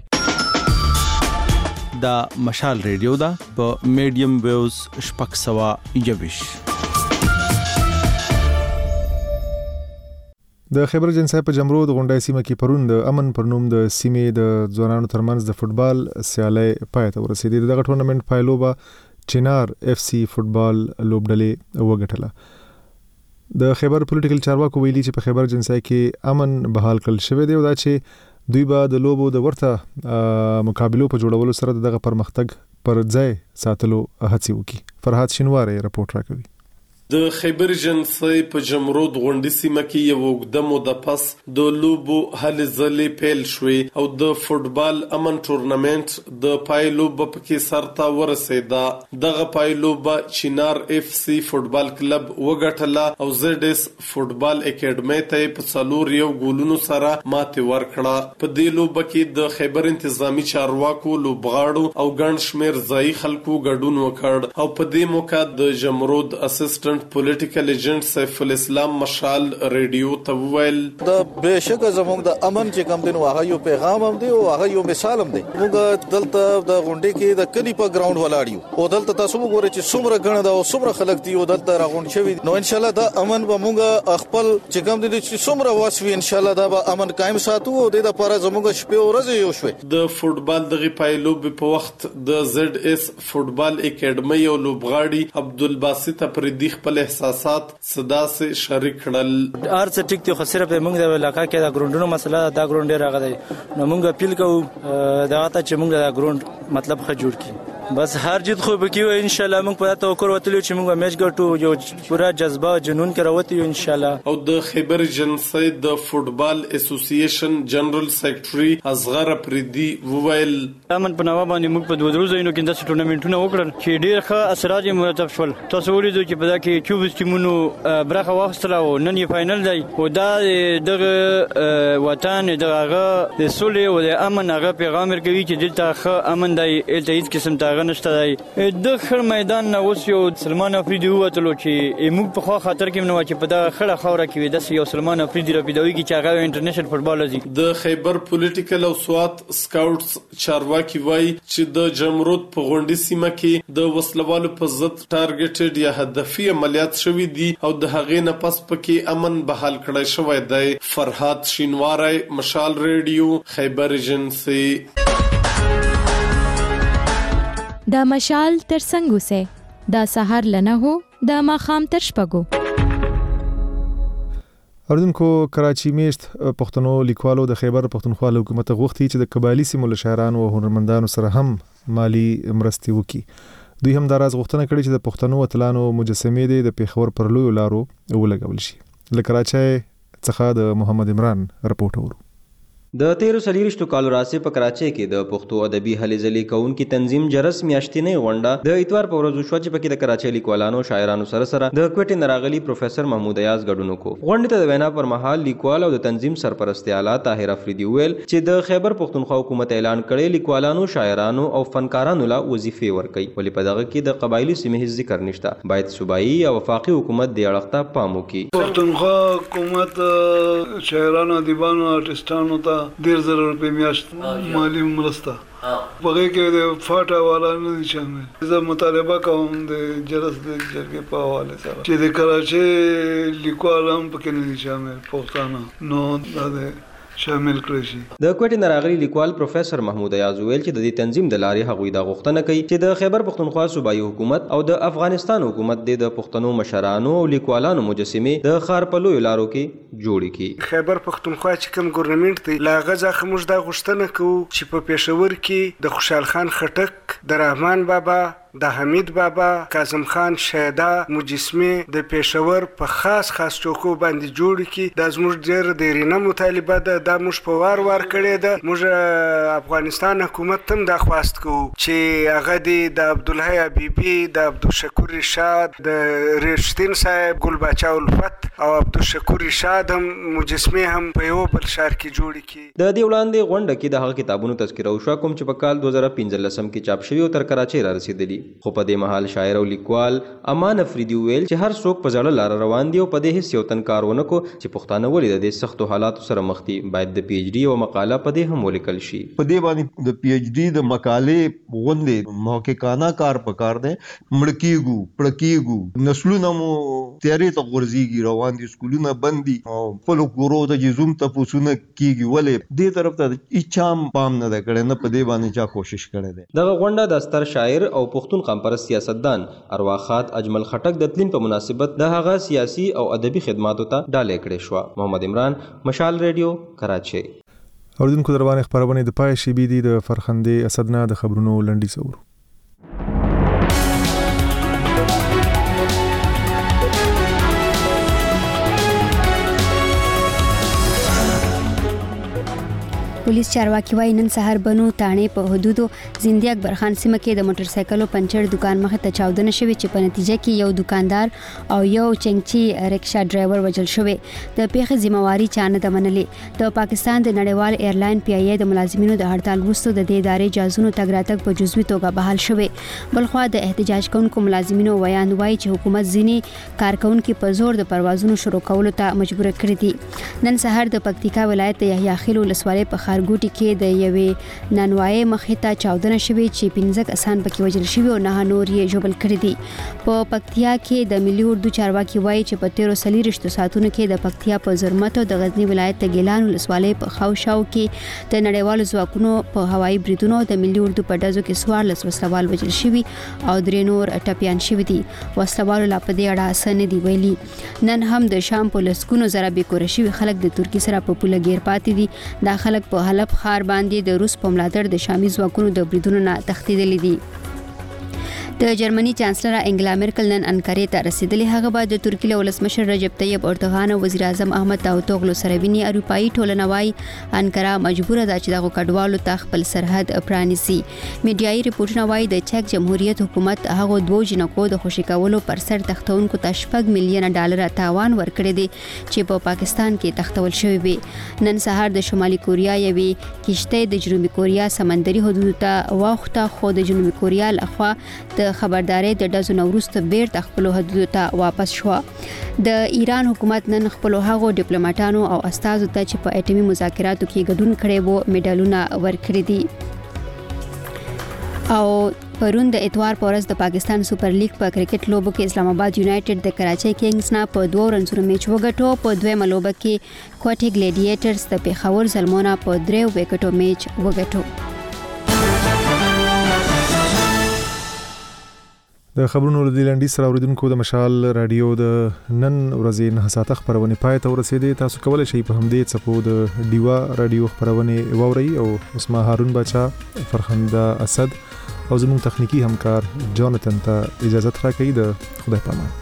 دا مشال ریډیو دا په میډیم ویوز شپږ سوه یوویش. د خیبر جنسای په جمرود غونډه سیمه کې پرون د امن پر نوم د سیمې د ځوانانو ترمنځ د فوتبال سیالي پای ته ورسېدې. دغه ټورنمنت پایلوبه چنار اف سی فوتبال لوبډلې وګټله. د خیبر پولیټیکل چارواکو ویلي چې په خیبر جنسای کې امن بحال کړل شوی دی او دا چې دوی به د لوبو د ورته مقابلو په جوړولو سره دغه پرمختګ پر ځای ساتلو هڅې وکړي. فرحات شینواری رپورټ راکوي. د خیبر جنسای په جمرود غونډې سیمه کې یو وګړه مو د پس د لوبو هلې ځلې پیل شوې او د فوتبال امن ټورنمنت د پایلوب په سرته ورسېده. دغه پایلوب چنار اف سی فوتبال کلب وګټله او زد اس فوتبال اکیډمي ته په څلور یو ګولونو سره ماتې ورکړه. په دې لوب کې د خیبر انتظامی چارواکو لوبغاړو او ګڼ شمېر ځای خلکو ګډون وکړ او په دې موقع د جمرود اسسټنټ پولیټیکل ایجنټ سیف الاسلام مشال ریډیو ته وویل د بهشکه زموږ د امن چې کوم دین هغه یو پیغام هم دی او هغه یو مثال هم دی. موږ دلته د غونډې کې د کلی په ګراوند ولاړیو او دلته تاسو وګورئ چې څومره غڼه دا او څومره خلک دی او دلته راغونډ شوی نو ان شاء الله د امن به موږ خپل چې کوم دین چې څومره واسوي ان شاء الله دا به امن قائم ساتو او د لپاره زموږ شپه او ورځ یو شوي. د فوتبال دغه پایلوب په وخت د زد اس فوتبال اکیډمي او لوبغاړي عبدالباسط پردیخ په احساسات صدا سے شریک کړل. ارڅ ټیک ته خسر په موږ د علاقې کې د ګراوندونو مسله دا ګراوند راغلی نو موږ اپیل کوو دا ته چې موږ د ګراوند مطلب ښه جوړ کړي. بس هر جد خو بکیو ان شاء الله موږ په توکل وتلو چې موږ میچ ګټو یو پورا جذبه جنون کې راوتی ان شاء الله. او د خیبر جنسي د فوتبال اسوسییشن جنرال سیکریټري اصغر پریدي وویل امن په نواب باندې موږ په دوه ورځو کې د داسې ټورنمنټونو وکړل چې ډیر ښه اثرات مرتب شول. تاسو ولیدو چې په دا کې چوبیس ټیمونو برخه واخیستله او نن یې فائنل دی او دا دغه وطن دغه د سولې او د امن هغه پیغام ورکوي چې دلته ښه امن دی، دلته هیڅ قسم ته نشته دی. د خړ میدان نه اوس یو سلمان افریدي ووتلو چې موږ په خوا خاطر کې نو چې په دغه خړه خاوره کې وي داسې یو سلمان افریدي راپیدوي چې هغه انټرنیشنل فوټبال لري. د خیبر پولیټیکل او سوات سکاوټس چارواکي وایي چې د جمرود په غونډې سیمه کې د وسلوالو په ضد ټارګټډ یا هدفي عملیات شوي دي او د هغې نه پس پکې امن بحال کړی شوی دی. فرهاد شینواری، مشال ریډیو، خیبر ایجنسی. دا مشال تر څنګه سه دا سحر لنه هو دا ماخام تر شپګو. اردوونکو کراچي میشت پښتنو لیکوالو د خیبر پښتونخوا حکومت غوښتي چې د قبایلی سیمو له شاعرانو او هنرمندانو سره هم مالی مرستې وکړي. دوی هم دا راز غوښتنه کړې چې د پښتنو اتلانو مجسمې د پیښور پر لویو لارو ولګول شي. له کراچۍ څخه د محمد عمران رپورټ ورو. د تیرو سلیریشتو کالو راسي په کراچۍ کې د پښتو ادبي هلې ځلې کوونکي تنظیم جرس میاشتنۍ غونډه د اتوار په ورځ وشوه چې پکې د کراچۍ لیکوالانو شاعرانو سره سره د کوټې نه راغلي پروفیسور محمود ایاز ګډون وکړو. غونډې ته د وینا پر مهال لیکوال او د تنظیم سرپرست اعلی طاهر افریدي ویل چې د خیبر پښتونخوا حکومت اعلان کړی لیکوالانو شاعرانو او فنکارانو لا وظیفې ورکړي، ولې په دغه کې د قبایلی سیمې هیڅ ذکر نشته. باید صوبایي او وفاقي حکومت د اړخ ته پام وکړي. پښتونخوا حکومت شاعرانو ادیبانو آرټسټانو ته ډیر ضرورت په میاشت مالی مرسته بغیر کې د فاټا والا نه دي شامل. زه مطالبه کوم د جرس د جرګې په حواله سره چې د کراچۍ لیکوال هم پکې نه دي شامل پښتانه نو دا شامل کړی شي. د کوټې نه راغلي لیکوال پروفیسور محمود ایاز ویل چې د دې تنظیم د لارې هغوی دا غوښتنه کوي چې د خیبر پښتونخوا صوبایي حکومت او د افغانستان حکومت د پښتنو مشرانو او لیکوالانو مجسمې د ښار په لویو لارو کې جوړې کړي. خیبر پښتونخوا چې کوم ګورنمنت دی لا غزا خموش دا غوښتنه کوو چې په پېښور کې د خوشحال خان خټک، د رحمان بابا، د حمید بابا، کاظم خان شهدا مجسمه د پېښور په خاص خاص چوکو باندې جوړ کی. د زموږ ډېر ډیرینه مطالبه ده، د موږ په وار وار کړی ده. موږ افغانستان حکومت هم دا خواست کوو چې هغه د عبدالحی حبیبي، د عبدالشکور رشاد، د رشتین صاحب، ګل باچا الفت او عبدالشکور رشاد هم مجسمه هم په یو بل شهر کې جوړ کی. د دې وړاندې غونډه کې د هغه کتابونو تذکره وشوه کوم چې په کال دوه زره پنځلسم کې چاپ شوي او تر کراچۍ را رسیدلي. خو په دې مهال شاعر او لیکوال امان افریدي ویل چې هر څوک په ځړه لار روان دي او په دې هیڅ یو تن کار ونه کو چې پښتانه ولې د دې سختو حالاتو سره مخ دي. باید د پی ایچ ډي او مقاله په دې هم ولیکل شي. په دې باندې د پی ایچ ډي د مقالې غونډې محققانه کار پکار دی. مړکیګو پړکیګو نسلونه مو تیارې ته غورځيږي، روان دي سکولونه بند دي او خپل کورو ته جزوم ته پوسونه کیږي، ولې دې طرف ته هیڅ پام نه ده کړی، نه په دې باندې چا کوشش کړی دی. دغه غونډه د ستر شاعر او پښتون قامپرست سیاستدان ارواخات اجمل خټک د تلین په مناسبت د هغه سیاسي او ادبي خدماتو ته ډالۍ کړې شوه. محمد عمران، مشال ریډیو، کراچۍ. اوریدونکو دروازه خبرونه د پای شی بي دي د فرخندې اسدنا د خبرونو لنډي سور. پولیس چارواکي وايي نن سهار بنو تانه په حدودو زندي اکبر خان سیمه کې د موټر سایکلو پنچر دکان مخه ته چاودنه شوې چې په نتیجه کې یو دکاندار او یو چنګچي رکشا ډرایور وژل شوی. د پیښې ذمہواری چانه د منلې. د پاکستان د نړیوال ایرلاین پی ای ای د ملازمینو د هړتال وروسته د دې ادارې جازونو تګ راتګ په جزوي توګه بحال شوی. بلخوا د احتجاج کوونکو ملازمینو ویان وایي چې حکومت ځینې کارکونکو په زور د پروازونو شروع کولو ته مجبور کړی دي. نن سهار د پکتیکا ولایت د یحیی خیل ولسوالۍ په خارګوټي کې د یوې نانوای مخې ته چاودنه شوې چې پنځه کسان پکې وژل شوي او نه نور یې ژوبل کړي دي. په پکتیا کې د ملي اردو چارواکي وایي چې په تیرو څلېرویشتو ساعتونو کې د پکتیا په زرمت او د غزنی ولایت د ګیلان ولسوالۍ په خاوشاو کې د نړیوالو ځواکونو په هوایي بریدونو د ملي اردو په ډزو کې څوارلس وسلوال وژل شوي او درې نور ټپیان شوي دي. وسلوالو لا په دې اړه څه نه دي ویلي. نن هم د شام په لسګونو زره بېکوره شوي خلک د ترکي سره په پوله ګیر پاتې دي. دا خلک په حلب ښار باندې د روس په ملاتړ د شامي ځواکونو د بریدونو نه تښتېدلي دي. د جرمني چانسلر انګلا مرکل نن انکارې ته رسیدلې. هغه بعد د ترکیې له ولسمشر رجب طیب اردوغان او وزیر اعظم احمد داوطوغلو سره ویني. اروپایي ټولنه وايي انکارا مجبوره ده چې دغه کډوالو ته خپل سرحد پرانیسي. میډیایي ریپورتونه وايي د چک جمهوریت حکومت هغه دوه جنکو د خوشي کولو پر سر تختونکو ته شپږ میلیونه ډالر تاوان ورکړی دی چې په پاکستان کې تختول شوی وي. نن سهار د شمالي کوریا یوې کشته د جنوبي کوریا سمندري حدود ته واوښته، خو د جنوبي کوریا لخوا د خبرداري د ډزو وروسته بیرته خپل حدود ته واپس شو. د ایران حکومت نن خپل هغو ډیپلوماټانو او استادو ته چې په اټومي مذاکراتو کې ګډون کړي وو میډالونه ورکړي دي. او پرون د اتوار په ورځ د پاکستان سپر لیګ په کرکټ لوبو کې اسلام آباد یونایټډ د کراچۍ کینګز نه په دوه رنزونو میچ وګټو. په دویمه لوبه کې کوټي ګلیډیټرز د پیښور زلمونه په دریو وکټو میچ وګټو. د خبرونو د لنډی سره اوریدونکو د مشال رادیو د نن ورځې نه ساعته خبرونه پای ته ورسېدې. تاسو کولای شئ په همدې څپو د ډیوا رادیو خبرونه واورئ او اسما هارون بچا، فرخنده اسد او زموږ تخنیکی همکار جانتن ته اجازه راکړئ. د خدای پامان.